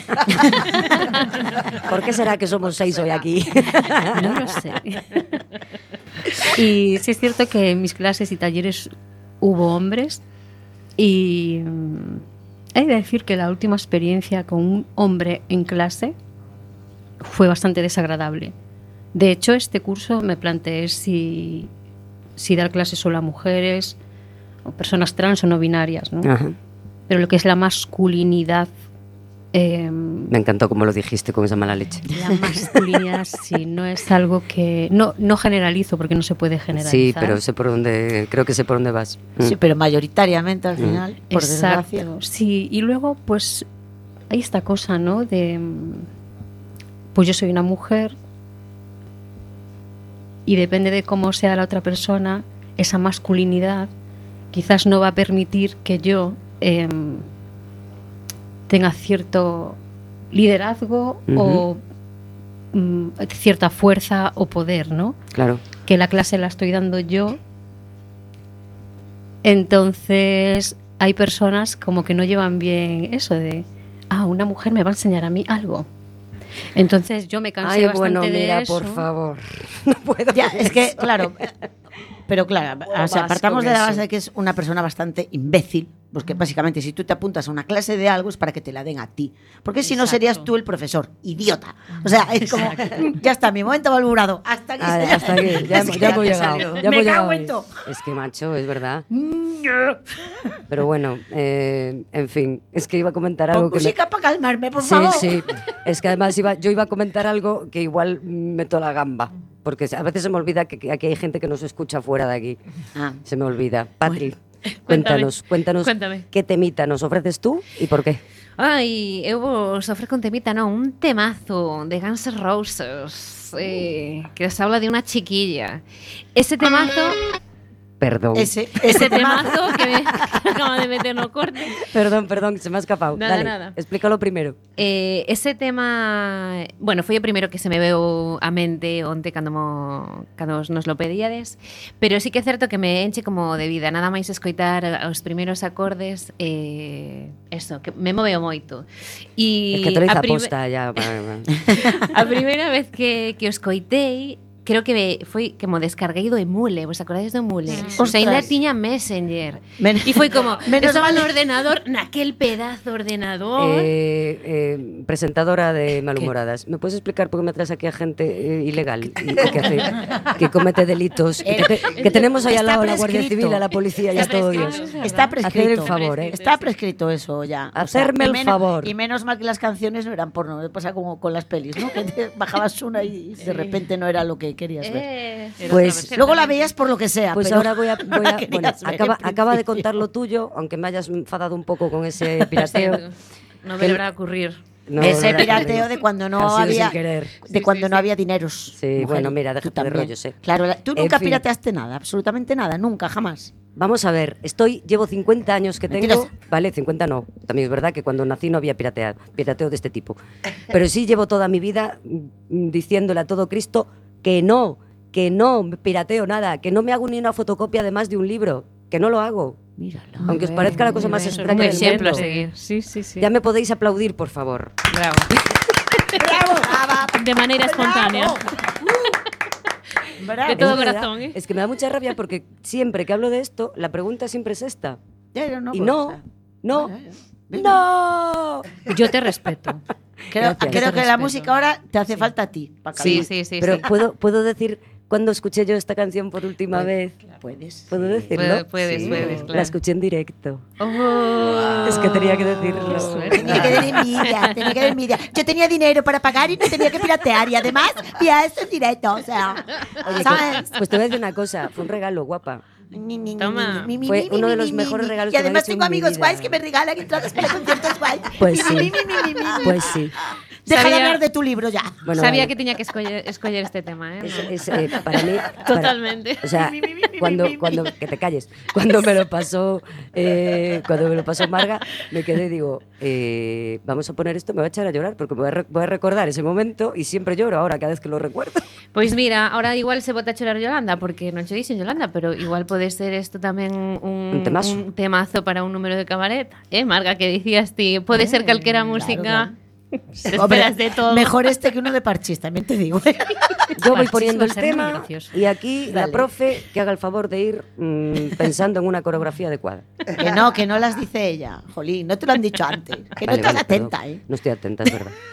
¿Por qué será que somos seis hoy aquí? No lo sé. Y sí es cierto que en mis clases y talleres hubo hombres y mm, he de decir que la última experiencia con un hombre en clase fue bastante desagradable. De hecho, este curso me planteé si, si dar clases solo a mujeres o personas trans o no binarias, ¿no? Ajá. Pero lo que es la masculinidad... eh, Me encantó como lo dijiste con esa mala leche. La masculinidad sí, no es algo que... No, no generalizo porque no se puede generalizar. Sí, pero sé por dónde, creo que sé por dónde vas. Mm. Sí, pero mayoritariamente al final, por Exacto, desgracia. sí. Y luego, pues, hay esta cosa, ¿no? De... Pues yo soy una mujer y depende de cómo sea la otra persona, esa masculinidad quizás no va a permitir que yo eh, tenga cierto liderazgo Ujú. o mm, cierta fuerza o poder, ¿no? Claro. Que la clase la estoy dando yo. Entonces hay personas como que no llevan bien eso de, ah, una mujer me va a enseñar a mí algo. Entonces yo me cansé Ay, bastante bueno, de mira, eso. por favor. No puedo. Ya, es que, claro, Pero claro, o sea, partamos de la base de que es una persona bastante imbécil, porque básicamente si tú te apuntas a una clase de algo es para que te la den a ti, porque si no serías tú el profesor, idiota. O sea, es como, ya está, mi momento valorado, hasta aquí. Ah, hasta aquí, ya, Es que ya hemos te llegado. salió. Ya Me hemos cago llegado en ahí. todo. Es que, macho, es verdad. Pero bueno, eh, en fin, es que iba a comentar algo Pon que me... música para calmarme, por Sí, favor. sí. Es que además iba, yo iba a comentar algo que igual meto la gamba. Porque a veces se me olvida que, que aquí hay gente que nos escucha fuera de aquí. Ah. Se me olvida. Patri, Cuéntame, cuéntanos, cuéntanos cuéntame. qué temita nos ofreces tú y por qué. Ai, eu vos ofrezco un temita, non, un temazo de Guns N' Roses eh, que os habla de una chiquilla. Ese temazo, Perdón. Ese, ese temazo que me acaba de meter no corte. Perdón, perdón, se me ha escapado. Nada, Dale, nada. explícalo primero. Eh, ese tema, bueno, foi o primeiro que se me veu a mente onte cando, mo, cando nos lo pedíades, pero sí que é certo que me enche como de vida, nada máis escoitar os primeiros acordes, eh, eso, que me moveo moito. E Es que te lo hice a prime- aposta ya. A primeira vez que, que os coitei, creo que me- foi que mo descarguei do Emule, vos acordades do Emule? O sea, ainda Ostras. tiña Messenger. Men- E foi como, Menos estaba mal- no ordenador, naquel pedazo ordenador. Eh, eh, presentadora de Malhumoradas, ¿me puedes explicar por qué me traes aquí a gente eh, ilegal y, y que, hace, que comete delitos? Y que, te- que tenemos ahí al Está lado a la Guardia prescrito. Civil, a la policía y a Está todo prescrito. Dios. Está Hacer prescrito. el favor, ¿eh? Está prescrito eso ya. Hacerme y el menos- favor. Y menos mal que las canciones no eran porno. Me pasa como con las pelis, ¿no? Que te bajabas una y de repente no era lo que querías ver. Eh, Pues- Luego la veías por lo que sea. Pues pero ahora voy a... voy no la a- querías bueno, ver acaba, en acaba de principio. contar lo tuyo, aunque me hayas enfadado un poco con ese pirateo. No me lo a ocurrir. No, Ese no, pirateo no, de cuando ha no sido había sin querer. de cuando no había dineros. Sí, bueno, mira, tú déjate de también. rollos, eh. Claro, la- tú En nunca fin. pirateaste nada, absolutamente nada, nunca, jamás. Vamos a ver, estoy, llevo cincuenta años que tengo, Mentiras. vale, cincuenta no, también es verdad que cuando nací no había piratea- pirateo de este tipo, pero sí llevo toda mi vida mm, diciéndole a todo Cristo que no, que no pirateo nada, que no me hago ni una fotocopia de más de un libro, que no lo hago, Míralo. aunque os parezca la cosa más Un extraña del ejemplo a mundo. seguir. Sí, sí, sí. Ya me podéis aplaudir, por favor. Bravo. ¡Bravo! Brava. De manera espontánea. Bravo. De todo Es verdad, corazón, ¿eh? Es que me da mucha rabia porque siempre que hablo de esto, la pregunta siempre es esta. Ya, ya, no, Y pues, no, o sea, no, bueno, ya. no. Yo te respeto. Creo, Gracias. creo Te que la respeto. música ahora te hace falta a ti. pa' Sí, calmar. sí, sí. Pero sí. ¿puedo, puedo decir cuándo escuché yo esta canción por última vez. Puedes. ¿Puedo decirlo? Puede- puedes, puedes, claro. La escuché en directo. Oh, Es que tenía que decirlo. qué suerte. Tenía que dar envidia, tenía que dar envidia. Yo tenía dinero para pagar y no tenía que piratear. Y además, ya esto en directo. O sea, Oye, ¿sabes? pues te voy a decir una cosa, fue un regalo, guapa. Ni, ni, ni, Toma. ni, ni, Fue ni, ni, uno de ni, los ni, mejores ni. regalos Y que me han además hecho tengo en mi amigos vida. guays que me regalan entradas para conciertos guays. Pues Mi, sí. mi, mi, mi, mi, mi. Pues sí. Deja de Sabía- hablar de tu libro ya. Bueno, Sabía vale. que tenía que escoger, escoger este tema, ¿eh? Es- No. es, eh, para mí... para- Totalmente. o sea, cuando, cuando... Que te calles. Cuando me lo pasó... eh, cuando me lo pasó Marga, me quedé y digo... eh, vamos a poner esto, me voy a echar a llorar porque voy a, re- voy a recordar ese momento y siempre lloro ahora cada vez que lo recuerdo. Pois mira, ahora igual se bota a chorar Yolanda, porque non che dixen Yolanda, pero igual pode ser isto tamén un, Un temazo. un temazo para un número de cabaret. Eh, Marga, que dicías ti, pode ser calquera música. Te esperas de todo. Mejor este que uno de Parchís, también te digo. Yo voy Parchís poniendo va a el ser muy tema gracioso. y aquí la Dale. profe que haga el favor de ir mm, pensando en una coreografía adecuada. Que no, que no las dice ella. Jolín, no te lo han dicho antes. Que no Vale, estás vale, atenta, perdón. ¿eh? No estoy atenta, es verdad.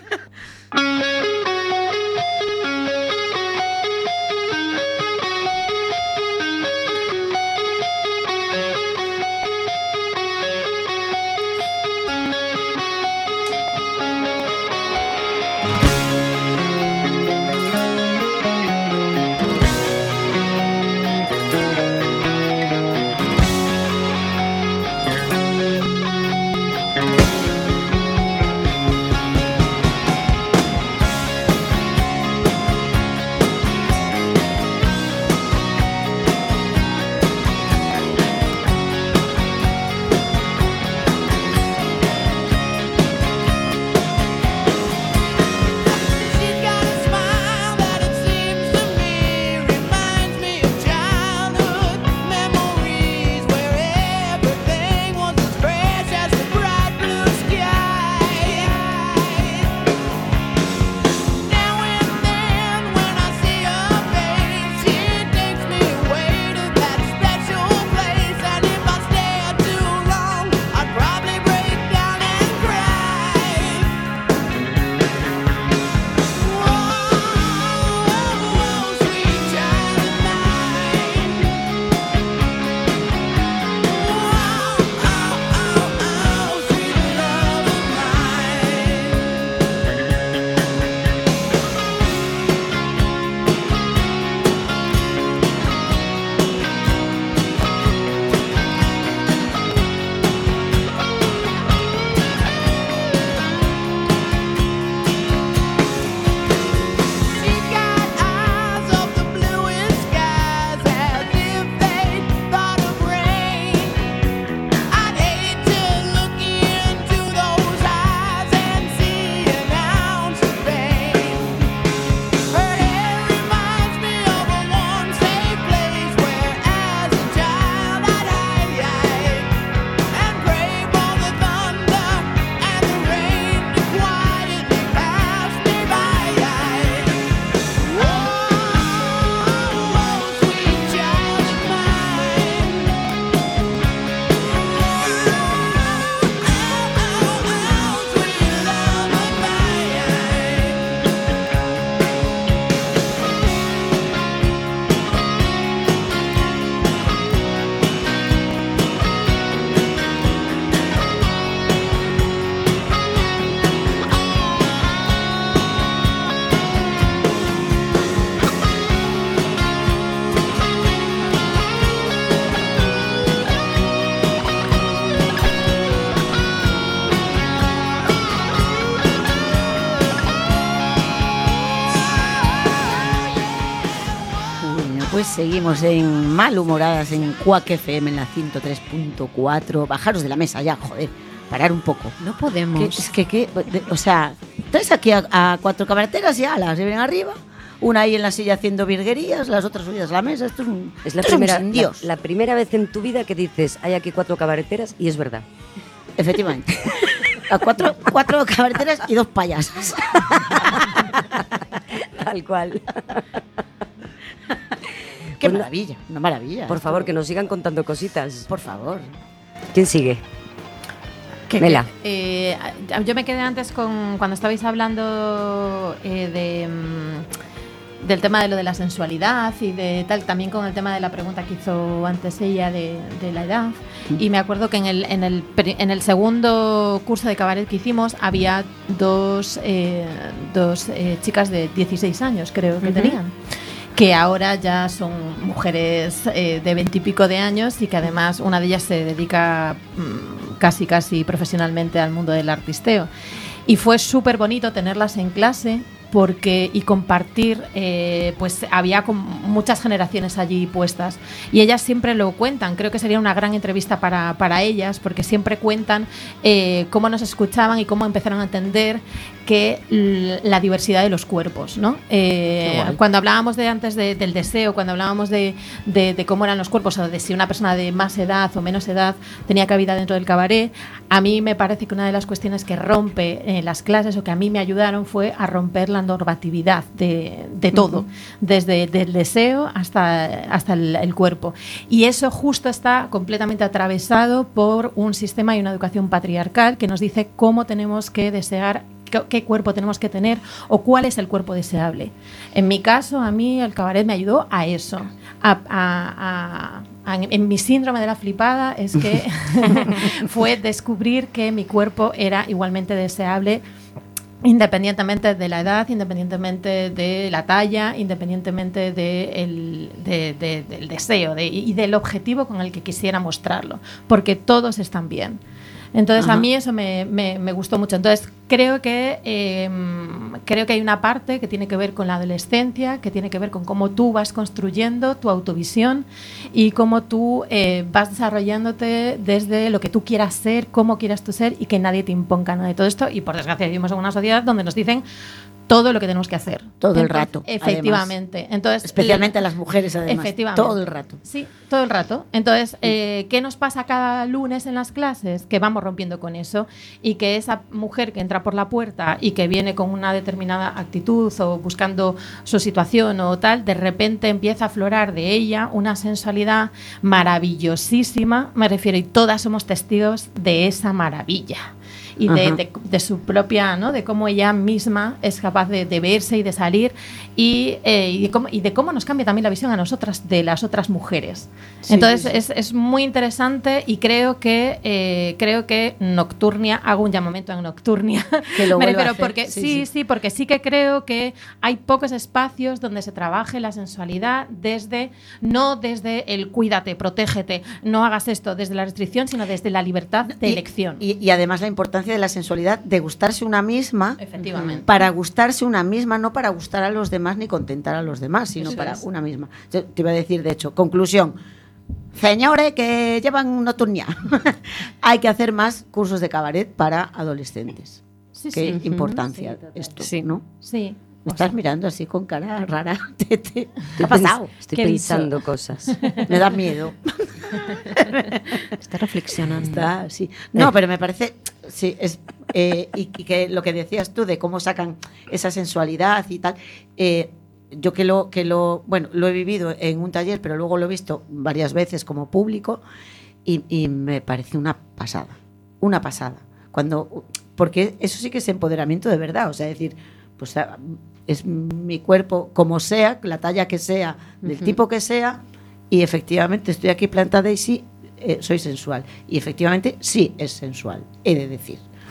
Pues seguimos en Malhumoradas en Quack F M en la ciento tres punto cuatro. Bajaros de la mesa ya, joder, parar un poco. No podemos. Que, es que, que de, o sea, traes aquí a, a cuatro camareteras y alas, se vienen arriba. Una ahí en la silla haciendo virguerías, las otras subidas a la mesa. Esto es, un, es la, esto primera, es un Dios. La, la primera vez en tu vida que dices, hay aquí cuatro cabareteras, y es verdad. Efectivamente. A cuatro, cuatro cabareteras y dos payasas. Tal cual. Qué Pues, maravilla, una maravilla. Por favor, que nos sigan contando cositas. Por favor. ¿Quién sigue? Que- Mela. que, eh, yo me quedé antes con cuando estabais hablando eh, de, mm, del tema de lo de la sensualidad y de tal, también con el tema de la pregunta que hizo antes ella de, de la edad. Y me acuerdo que en el, en el, pri- en el segundo curso de cabaret que hicimos había dos, eh, dos eh, chicas de dieciséis años, creo que Ujú. tenían, que ahora ya son mujeres eh, de veintipico de años y que además una de ellas se dedica mm, casi casi profesionalmente al mundo del artisteo. Y fue súper bonito tenerlas en clase porque y compartir, eh, pues había como muchas generaciones allí puestas y ellas siempre lo cuentan. Creo que sería una gran entrevista para, para ellas porque siempre cuentan eh, cómo nos escuchaban y cómo empezaron a entender que l- la diversidad de los cuerpos, ¿no? Eh, Qué guay. cuando hablábamos de antes de- del deseo, cuando hablábamos de, de- de cómo eran los cuerpos o de si una persona de más edad o menos edad tenía cabida dentro del cabaret, a mí me parece que una de las cuestiones que rompe en las clases o que a mí me ayudaron fue a romper la normatividad de, de todo, desde el deseo hasta, hasta el, el cuerpo. Y eso justo está completamente atravesado por un sistema y una educación patriarcal que nos dice cómo tenemos que desear, qué, qué cuerpo tenemos que tener o cuál es el cuerpo deseable. En mi caso, a mí el cabaret me ayudó a eso. A, a- a- a- en mi síndrome de la flipada es que fue descubrir que mi cuerpo era igualmente deseable, independientemente de la edad, independientemente de la talla, independientemente de el- de- de- del deseo de- y del objetivo con el que quisiera mostrarlo, porque todos están bien. Entonces Ajá. a mí eso me, me- me gustó mucho. Entonces creo que eh, creo que hay una parte que tiene que ver con la adolescencia, que tiene que ver con cómo tú vas construyendo tu autovisión y cómo tú eh, vas desarrollándote desde lo que tú quieras ser, cómo quieras tú ser y que nadie te imponga nada de todo esto. Y por desgracia vivimos en una sociedad donde nos dicen todo lo que tenemos que hacer. Todo el Entonces, rato, Efectivamente. Entonces, Especialmente a las mujeres, además. Efectivamente. Todo el rato. Sí, todo el rato. Entonces, eh, ¿qué nos pasa cada lunes en las clases? Que vamos rompiendo con eso y que esa mujer que entra por la puerta y que viene con una determinada actitud o buscando su situación o tal, de repente empieza a aflorar de ella una sensualidad maravillosísima, me refiero, y todas somos testigos de esa maravilla. Y de, Ajá. de, de su propia, ¿no? De cómo ella misma es capaz de, de verse y de salir y, eh, y, de cómo, y de cómo nos cambia también la visión a nosotras de las otras mujeres. Sí, Entonces sí, sí. Es, es muy interesante y creo que eh, creo que Nocturnia, hago un llamamiento a Nocturnia, Que lo me vuelva a refiero hacer. porque Sí, sí, sí. sí, porque sí que creo que hay pocos espacios donde se trabaje la sensualidad desde, no desde el cuídate, protégete, no hagas esto desde la restricción, sino desde la libertad de Y- elección. Y, y además la importancia de la sensualidad, de gustarse una misma, Efectivamente. para gustarse una misma, no para gustar a los demás ni contentar a los demás, sino Eso para es. una misma. Yo te iba a decir, de hecho, conclusión. Señores que llevan Nocturnia, hay que hacer más cursos de cabaret para adolescentes. Sí, Qué sí. importancia Sí, total. esto, Sí. ¿no? Sí. Me estás mirando así con cara rara. ¿Qué te- ¿Qué Estoy ha pasado? pens- Estoy ¿Qué he pensando cosas. Me da miedo. Está reflexionando. Está, sí. No, pero me parece, sí, es, eh, y, y que lo que decías tú de cómo sacan esa sensualidad y tal, eh, yo que lo, que lo, bueno, lo he vivido en un taller, pero luego lo he visto varias veces como público y, y me parece una pasada, una pasada. Cuando, porque eso sí que es empoderamiento de verdad, o sea, decir, pues ah, es mi cuerpo como sea, la talla que sea, del Ujú. tipo que sea, y efectivamente estoy aquí plantada y sí, eh, soy sensual. Y efectivamente sí es sensual, he de decir.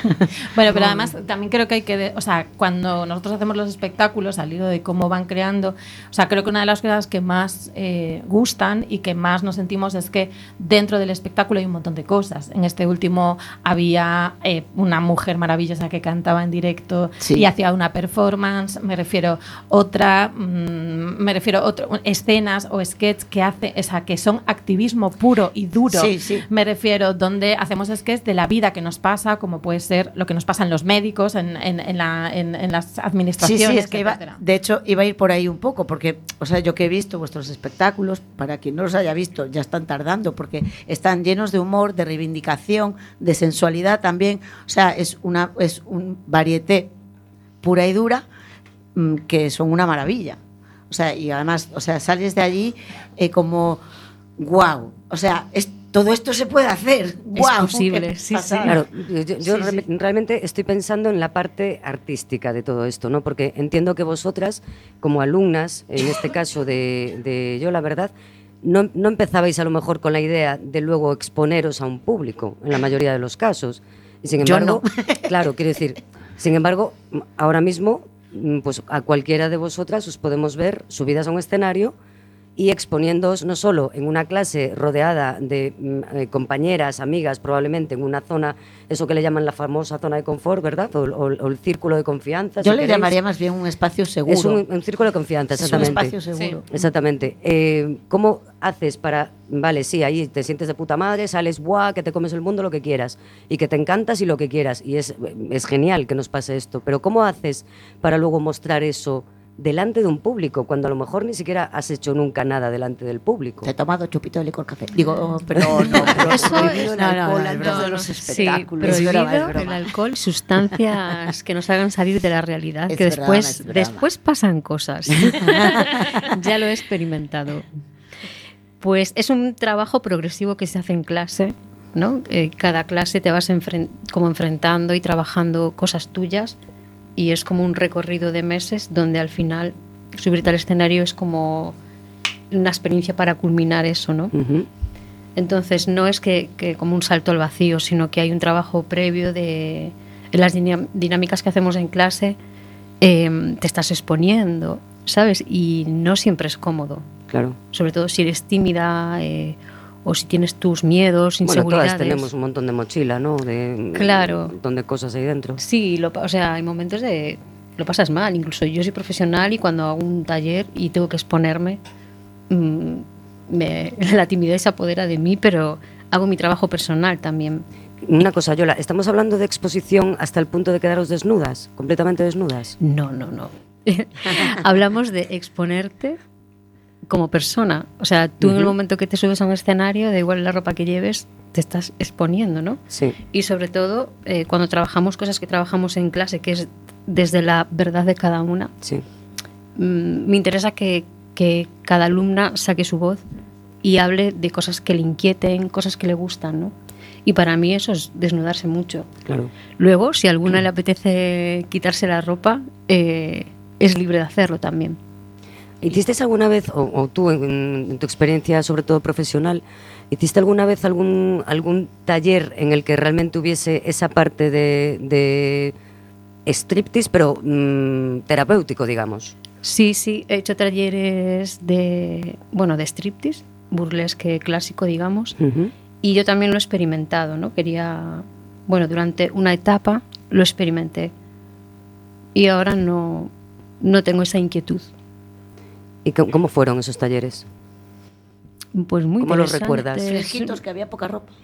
Bueno, pero además también creo que hay que, de, o sea, cuando nosotros hacemos los espectáculos, al hilo de cómo van creando, o sea, creo que una de las cosas que más eh, gustan y que más nos sentimos es que dentro del espectáculo hay un montón de cosas. En este último había eh, una mujer maravillosa que cantaba en directo Sí. y hacía una performance, me refiero otra, mmm, me refiero otro, escenas o sketches que hace, o sea, que son activismo puro y duro. Sí, sí. Me refiero donde hacemos sketches de la vida que nos pasa, como puede ser lo que nos pasa en los médicos, en, en, en, la, en, en las Sí, administraciones, sí, es que iba, etcétera. de hecho iba a ir por ahí un poco, porque, o sea, yo que he visto vuestros espectáculos, para quien no los haya visto, ya están tardando, porque están llenos de humor, de reivindicación, de sensualidad también, o sea, es una es un varieté pura y dura, mmm, que son una maravilla, o sea, y además, o sea, sales de allí eh, como, wow, o sea, es todo esto se puede hacer. ¡Guau! posible, ¡Qué sí, pasada! sí. Claro, yo, yo Sí, re- sí. realmente estoy pensando en la parte artística de todo esto, ¿no? Porque entiendo que vosotras, como alumnas, en este caso de, de Yo, la verdad, no, no empezabais a lo mejor con la idea de luego exponeros a un público, en la mayoría de los casos. Y sin Yo embargo, no. claro, quiero decir, sin embargo, ahora mismo, pues a cualquiera de vosotras os podemos ver subidas a un escenario y exponiéndoos no solo en una clase rodeada de mm, eh, compañeras, amigas, probablemente en una zona, eso que le llaman la famosa zona de confort, ¿verdad? O, o- o el círculo de confianza. Yo si le queréis. llamaría más bien un espacio seguro. Es un, un círculo de confianza, Es un exactamente. espacio seguro. Exactamente. Eh, ¿Cómo haces para, vale, sí, ahí te sientes de puta madre, sales, buah, que te comes el mundo, lo que quieras, y que te encantas y lo que quieras, y es, es genial que nos pase esto, pero ¿cómo haces para luego mostrar eso delante de un público, cuando a lo mejor ni siquiera has hecho nunca nada delante del público? Te he tomado chupito de licor café. Digo, oh, pero no, pero Eso prohibido es- el no, no, alcohol no, antes no, de no. los Sí, espectáculos. Es prohibido broma, es broma. el alcohol, sustancias que nos hagan salir de la realidad, Es que broma, después, es broma. después pasan cosas. Ya lo he experimentado. Pues es un trabajo progresivo que se hace en clase, ¿no? Eh, cada clase te vas enfren- como enfrentando y trabajando cosas tuyas y es como un recorrido de meses donde al final subirte al escenario es como una experiencia para culminar eso, ¿no? Ujú. Entonces no es que, que como un salto al vacío, sino que hay un trabajo previo de en las dinam- dinámicas que hacemos en clase, eh, te estás exponiendo, ¿sabes? Y no siempre es cómodo, Claro. sobre todo si eres tímida eh, o si tienes tus miedos, Bueno, inseguridades. todas tenemos un montón de mochila, ¿no? De, Claro. Un montón de cosas ahí dentro. Sí, lo pa- o sea, hay momentos de lo pasas mal. Incluso yo soy profesional y cuando hago un taller y tengo que exponerme, mm, me- la timidez se apodera de mí, pero hago mi trabajo personal también. Una cosa, Yola, ¿estamos hablando de exposición hasta el punto de quedaros desnudas, completamente desnudas? No, no, no. Hablamos de exponerte como persona. O sea, tú en el Ujú. momento que te subes a un escenario, da igual la ropa que lleves, te estás exponiendo, ¿no? Sí. Y sobre todo, eh, cuando trabajamos cosas que trabajamos en clase, que es desde la verdad de cada una, Sí. mm, me interesa que, que cada alumna saque su voz y hable de cosas que le inquieten, cosas que le gustan, ¿no? Y para mí eso es desnudarse mucho. Claro. Luego, si a alguna le apetece quitarse la ropa, eh, es libre de hacerlo también. ¿Hiciste alguna vez, o, o tú en, en tu experiencia sobre todo profesional, hiciste alguna vez algún, algún taller en el que realmente hubiese esa parte de, de striptease, pero mm, terapéutico, digamos? Sí, sí, he hecho talleres de, bueno, de striptease, burlesque clásico, digamos, Ujú. y yo también lo he experimentado, ¿no? Quería, bueno, durante una etapa lo experimenté y ahora no, no tengo esa inquietud. ¿Y cómo, cómo fueron esos talleres? Pues muy ¿Cómo los interesantes. recuerdas? Fresquitos, que había poca ropa.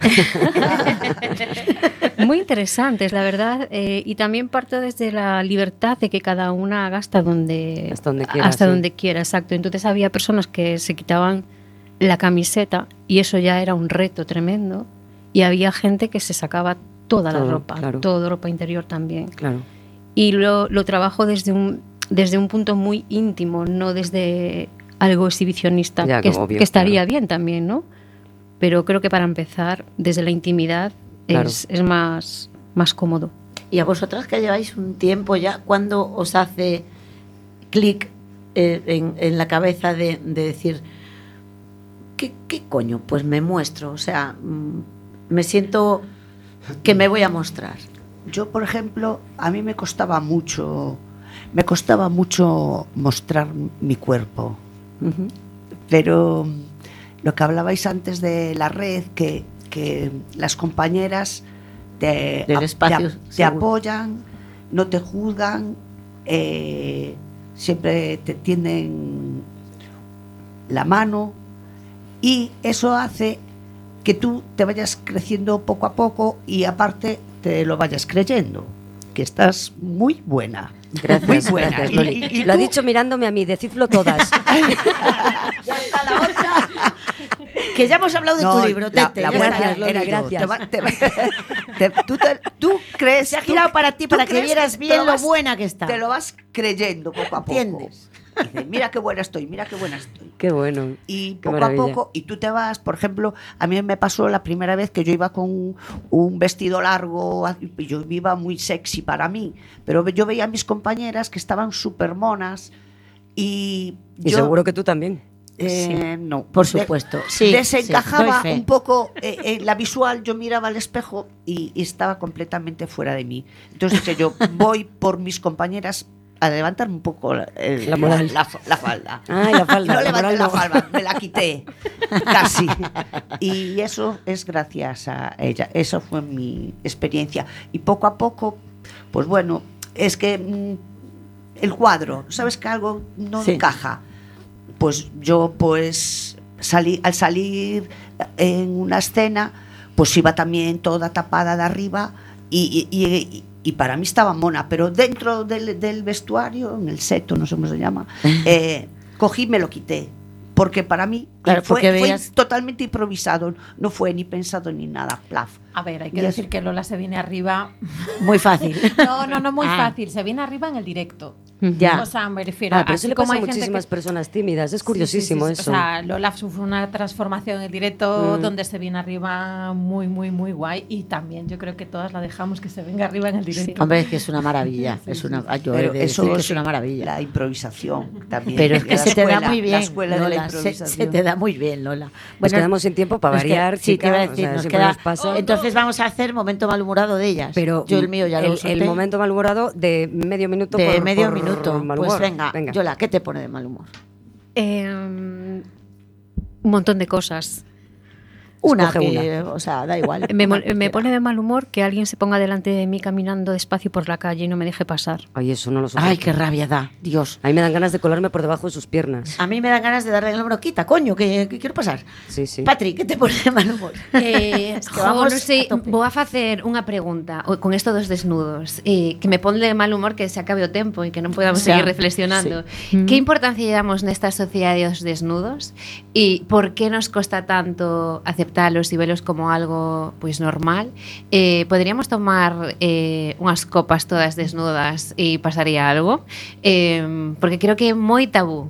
Muy interesantes, la verdad, eh, y también parto desde la libertad de que cada una haga hasta donde, Hasta donde quiera, hasta sí. donde quiera, exacto. Entonces había personas que se quitaban la camiseta y eso ya era un reto tremendo, y había gente que se sacaba toda la Todo, ropa, claro. toda ropa interior también. Claro. Y lo, lo trabajo desde un, desde un punto muy íntimo, no desde algo exhibicionista, Ya, que, como obvio, que estaría claro. bien también, ¿no? Pero creo que para empezar, desde la intimidad, Claro. es, es más, más cómodo. Y a vosotras que lleváis un tiempo ya, ¿cuándo os hace clic eh, en, en la cabeza de, de decir, ¿qué, ¿qué coño? Pues me muestro, o sea, mm, me siento que me voy a mostrar. yo, por ejemplo, a mí me costaba mucho, me costaba mucho mostrar mi cuerpo. Ujú. Pero lo que hablabais antes de la red, que, que las compañeras te, Del ap- espacio te, ap- te seguro. apoyan, no te juzgan, eh, siempre te tienden la mano, y eso hace que tú te vayas creciendo poco a poco y aparte te lo vayas creyendo, que estás muy buena. Gracias, Muy buena. gracias, Y- Loli. y- y Lo ha tú- dicho mirándome a mí, decidlo todas. Ya está la otra. Que ya hemos hablado de No, tu libro, la- Tete. la ya buena está, lo era digo. gracias. Te va- te va- te- tú, te- tú crees Se ha tú- girado para ti, tú para que crees vieras te bien lo vas- buena que está. Te lo vas creyendo poco a poco. ¿Entiendes? Dices, mira qué buena estoy, mira qué buena estoy. Qué bueno. Y Qué poco maravilla. a poco, y tú te vas, por ejemplo, a mí me pasó la primera vez que yo iba con un, un vestido largo, y yo iba muy sexy para mí, pero yo veía a mis compañeras que estaban súper monas y, Y yo, seguro que tú también. eh, no, Por de- supuesto. Sí, desencajaba sí, doy fe. un poco eh, eh, la visual. Yo miraba al espejo y, y estaba completamente fuera de mí. Entonces dije yo, voy por mis compañeras a levantarme un poco la, el- La moral. la, la- la falda. Ay, la falda, No la levanté moral la no. falda, me la quité casi. Y eso es gracias a ella. Eso fue mi experiencia. Y poco a poco, pues bueno, es que mm, el cuadro, ¿sabes que algo no Sí. encaja? Pues yo, pues, salí, al salir en una escena, pues iba también toda tapada de arriba y, y, y- y para mí estaba mona, pero dentro del, del vestuario, en el seto, no sé cómo se llama, eh, cogí y me lo quité. Porque para mí Claro, fue, porque fue veías- totalmente improvisado, no fue ni pensado ni nada, plaf. A ver, hay Y que eso. decir que Lola se viene arriba. Muy fácil. No, no, no muy Ah. fácil. Se viene arriba en el directo. Ya. O sea, me refiero Ah, pero así eso le como pasa a hay gente muchísimas que- personas tímidas. Es Sí, curiosísimo sí, sí, sí. eso. O sea, Lola sufre una transformación en el directo Mm. donde se viene arriba muy, muy, muy guay. Y también yo creo que todas la dejamos que se venga arriba en el directo. Hombre, es que es una maravilla. Es una, ah, yo he Pero de eso decir que es es una maravilla. La improvisación también. Pero es que La se te da escuela- muy bien, La escuela de la Lola, se, improvisación. se te da muy bien, Lola. Nos quedamos sin tiempo para nos variar, queda- sí, te iba a chica, decir, o sea, nos siempre queda- nos pasa. Entonces vamos a hacer momento malhumorado de ellas. Pero yo el mío ya lo el, solté. el momento malhumorado de medio minuto de por, medio por minuto. mal Pues humor. venga, Yola, ¿qué te pone de mal humor? Eh, un montón de cosas. Una Escoge que, o sea, da igual. Me, una mol- que me quiera. pone de mal humor que alguien se ponga delante de mí caminando despacio por la calle y no me deje pasar. Ay, eso no lo soporto. Ay, qué rabia da, Dios. A mí me dan ganas de colarme por debajo de sus piernas. A mí me dan ganas de darle el hombro, quita, coño, que, que quiero pasar. Sí, sí. Patrick, ¿qué te pone de mal humor? Eh, Es que jo, vamos non sei, a tope. vou a facer unha pregunta o- con isto dos desnudos eh, que me pon de mal humor que se acabe o tempo e que non podamos Xa, seguir reflexionando. sí. Que importancia lle damos nesta sociedade aos desnudos e por que nos costa tanto aceptalos e velos como algo pois normal? Eh, poderíamos tomar eh, unhas copas todas desnudas e pasaría algo? Eh, porque creo que é moi tabú.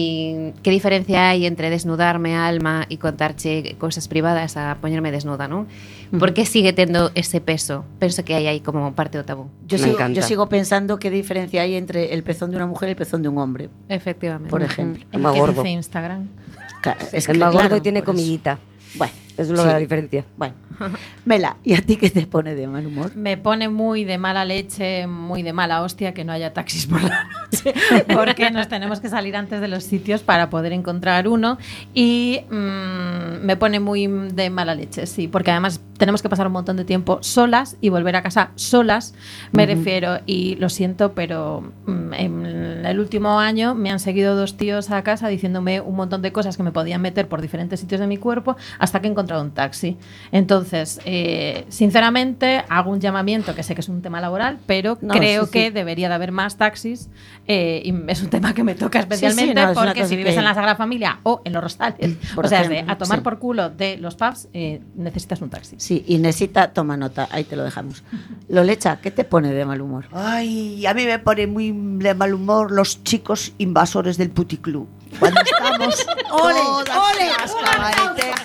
E que diferencia hai entre desnudarme a alma e contarche cousas privadas a poñerme desnuda, non? Por que sigue tendo ese peso? Penso que hai aí como parte do tabú. Yo Me sigo, encanta. yo sigo pensando qué diferencia hay entre el pezón de una mujer y el pezón de un hombre, Efectivamente. por ejemplo. El Más que gordo. dice Instagram. Ca- Es el más gordo claro, y tiene por eso. comidita. Bueno, Es lo sí. de la diferencia. Bueno, Mela, ¿y a ti qué te pone de mal humor? Me pone muy de mala leche, muy de mala hostia que no haya taxis por la noche, porque nos tenemos que salir antes de los sitios para poder encontrar uno. Y mmm, me pone muy de mala leche, sí, porque además tenemos que pasar un montón de tiempo solas y volver a casa solas, me Ujú. refiero, y lo siento, pero mm, en el último año me han seguido dos tíos a casa diciéndome un montón de cosas que me podían meter por diferentes sitios de mi cuerpo hasta que he encontrado un taxi. Entonces, eh, sinceramente, hago un llamamiento, que sé que es un tema laboral, pero No, creo sí, que sí. debería de haber más taxis eh, y es un tema que me toca especialmente no, es una porque cosa si vives que- en la Sagrada Familia o en los Rosales, Por o sea, de, ejemplo, a tomar sí. por culo de los pubs, eh, necesitas un taxi. Sí, y necesita, toma nota, ahí te lo dejamos. Lolecha, ¿qué te pone de mal humor? Ay, a mí me pone muy de mal humor los chicos invasores del puticlub. Cuando estamos ¡Ole, todas ole! las ¡Un cabaretes,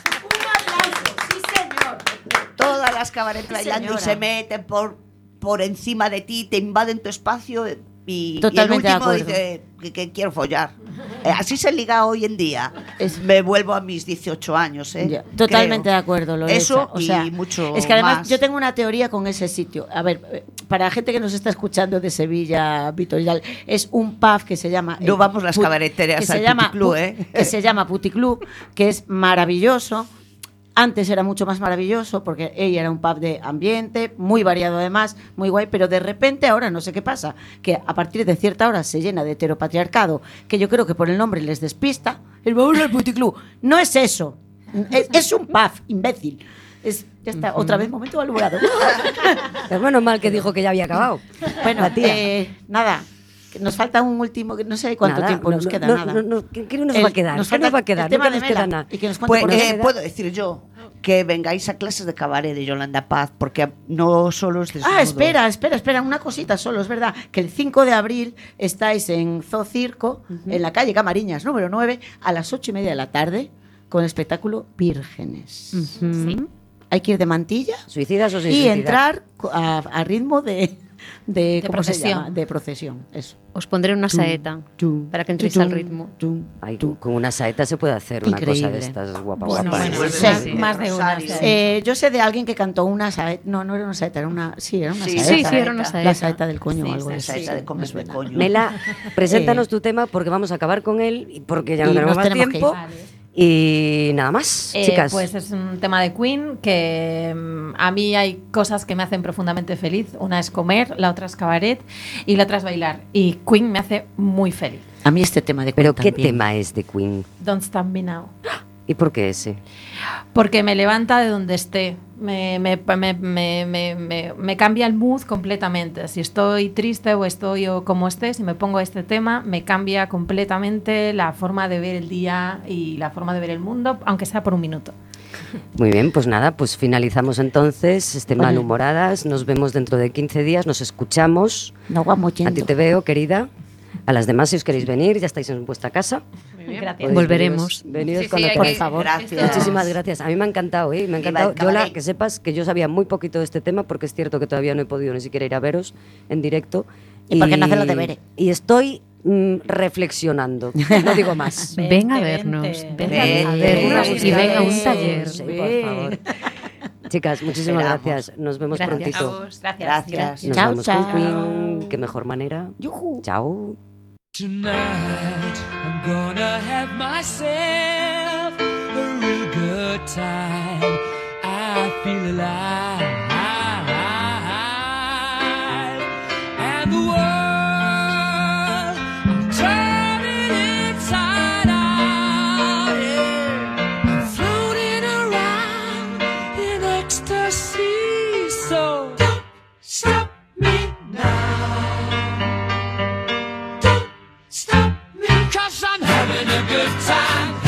¡Sí, señor! todas las cabaretes Sí, bailando y señora. se meten por, por encima de ti, te invaden tu espacio y, y el Totalmente de último acuerdo. dice que, que quiero follar. Eh, así se liga hoy en día. Es, me vuelvo a mis dieciocho años, ¿eh? Ya, totalmente Creo. de acuerdo, Lorecha. Eso o sea, y mucho es que además más. yo tengo una teoría con ese sitio. A ver, eh, para la gente que nos está escuchando de Sevilla, Vitorial, es un pub que se llama... No eh, vamos las Put- cabareteras que se al llama puticlub, Pu- ¿eh? Que se llama Puticlub, que es maravilloso. Antes era mucho más maravilloso porque ella era un pub de ambiente, muy variado además, muy guay, pero de repente ahora no sé qué pasa, que a partir de cierta hora se llena de heteropatriarcado, que yo creo que por el nombre les despista, el vamos al puticlub. No es eso, es, es un pub, imbécil. Es, ya está, otra vez momento valorado. Pero bueno, mal que dijo que ya había acabado. Bueno, La tía. eh, nada. que Nos falta un último, no sé cuánto Nada, tiempo no, nos no, queda, no, nada. no, no, ¿qué- qué nos El- va a quedar? nos ¿Qué falta nos va a quedar? el tema No de nos queda Mela, nada. y que nos cuente Pues por eh, qué. puedo decir yo que vengáis a clases de cabaret de Yolanda Paz, porque no solo es desnudo. Ah, espera, espera, espera, una cosita solo, es verdad que el cinco de abril estáis en Zoo Circo, en la calle Camariñas, número nueve, a las ocho y media de la tarde, con el espectáculo Vírgenes. Sí. Hay que ir de mantilla ¿Suicidas o sin y suicidar? entrar co- a, a ritmo de, de, ¿cómo se procesión. llama? De procesión, eso. Os pondré una saeta Tum, para que entréis tum, al ritmo. tum, Ay, tum. con una saeta se puede hacer una cosa Increíble. de estas guapa, Bueno, guapa. bueno, Sí. más, Sí. más de una. Rosario. sí. Eh, yo sé de alguien que cantó una saeta, no, no era una saeta, era una, sí, era una Sí, saeta. Sí, sí, era una La saeta. saeta del coño Sí, o algo esa así. saeta de Sí, comer me de suena. coño. Mela, preséntanos Eh, tu tema porque vamos a acabar con él y porque ya no y tenemos nos más tenemos que tiempo. ir. Vale. Y nada más, Eh, chicas. Pues es un tema de Queen que mm, a mí hay cosas que me hacen profundamente feliz. Una es comer, la otra es cabaret y la otra es bailar. Y Queen me hace muy feliz. A mí este tema de Pero Queen ¿qué también. tema es de Queen? Don't Stop Me Now. ¿Y por qué ese? Porque me levanta de donde esté. Me, me, me, me, me, me- me cambia el mood completamente. Si estoy triste o estoy o como esté, si me pongo este tema, me cambia completamente la forma de ver el día y la forma de ver el mundo, aunque sea por un minuto. Muy bien, pues nada, pues finalizamos entonces este Oye. Malhumoradas. Nos vemos dentro de quince días, nos escuchamos. No vamos A ti yendo. te veo, querida. A las demás, si os queréis venir, ya estáis en vuestra casa. Gracias. Podéis Volveremos. veniros- veniros Sí, sí, cuando hay queráis. que- Por favor. Gracias. Muchísimas gracias. A mí me ha encantado, ¿eh? Me ha Viva encantado. el Yola, cabaret. que sepas que yo sabía muy poquito de este tema porque es cierto que todavía no he podido ni siquiera ir a veros en directo. Y porque no hace los deberes. Y estoy mm, reflexionando. No digo más. Vente, Ven a vente. vernos, ven Vente. a vernos y ven a un Vente. taller. Sí, por favor. Chicas, muchísimas Esperamos. gracias. Nos vemos Gracias. prontito. Gracias. Gracias. Nos Chao, vemos chao. con Queen. Qué mejor manera. Yujú. Chao. Tonight I'm gonna have myself a real good time. I feel alive, and the world I'm turning inside out. Yeah. I'm floating around in ecstasy. So don't stop me now. Don't stop me, 'cause I'm having a good time.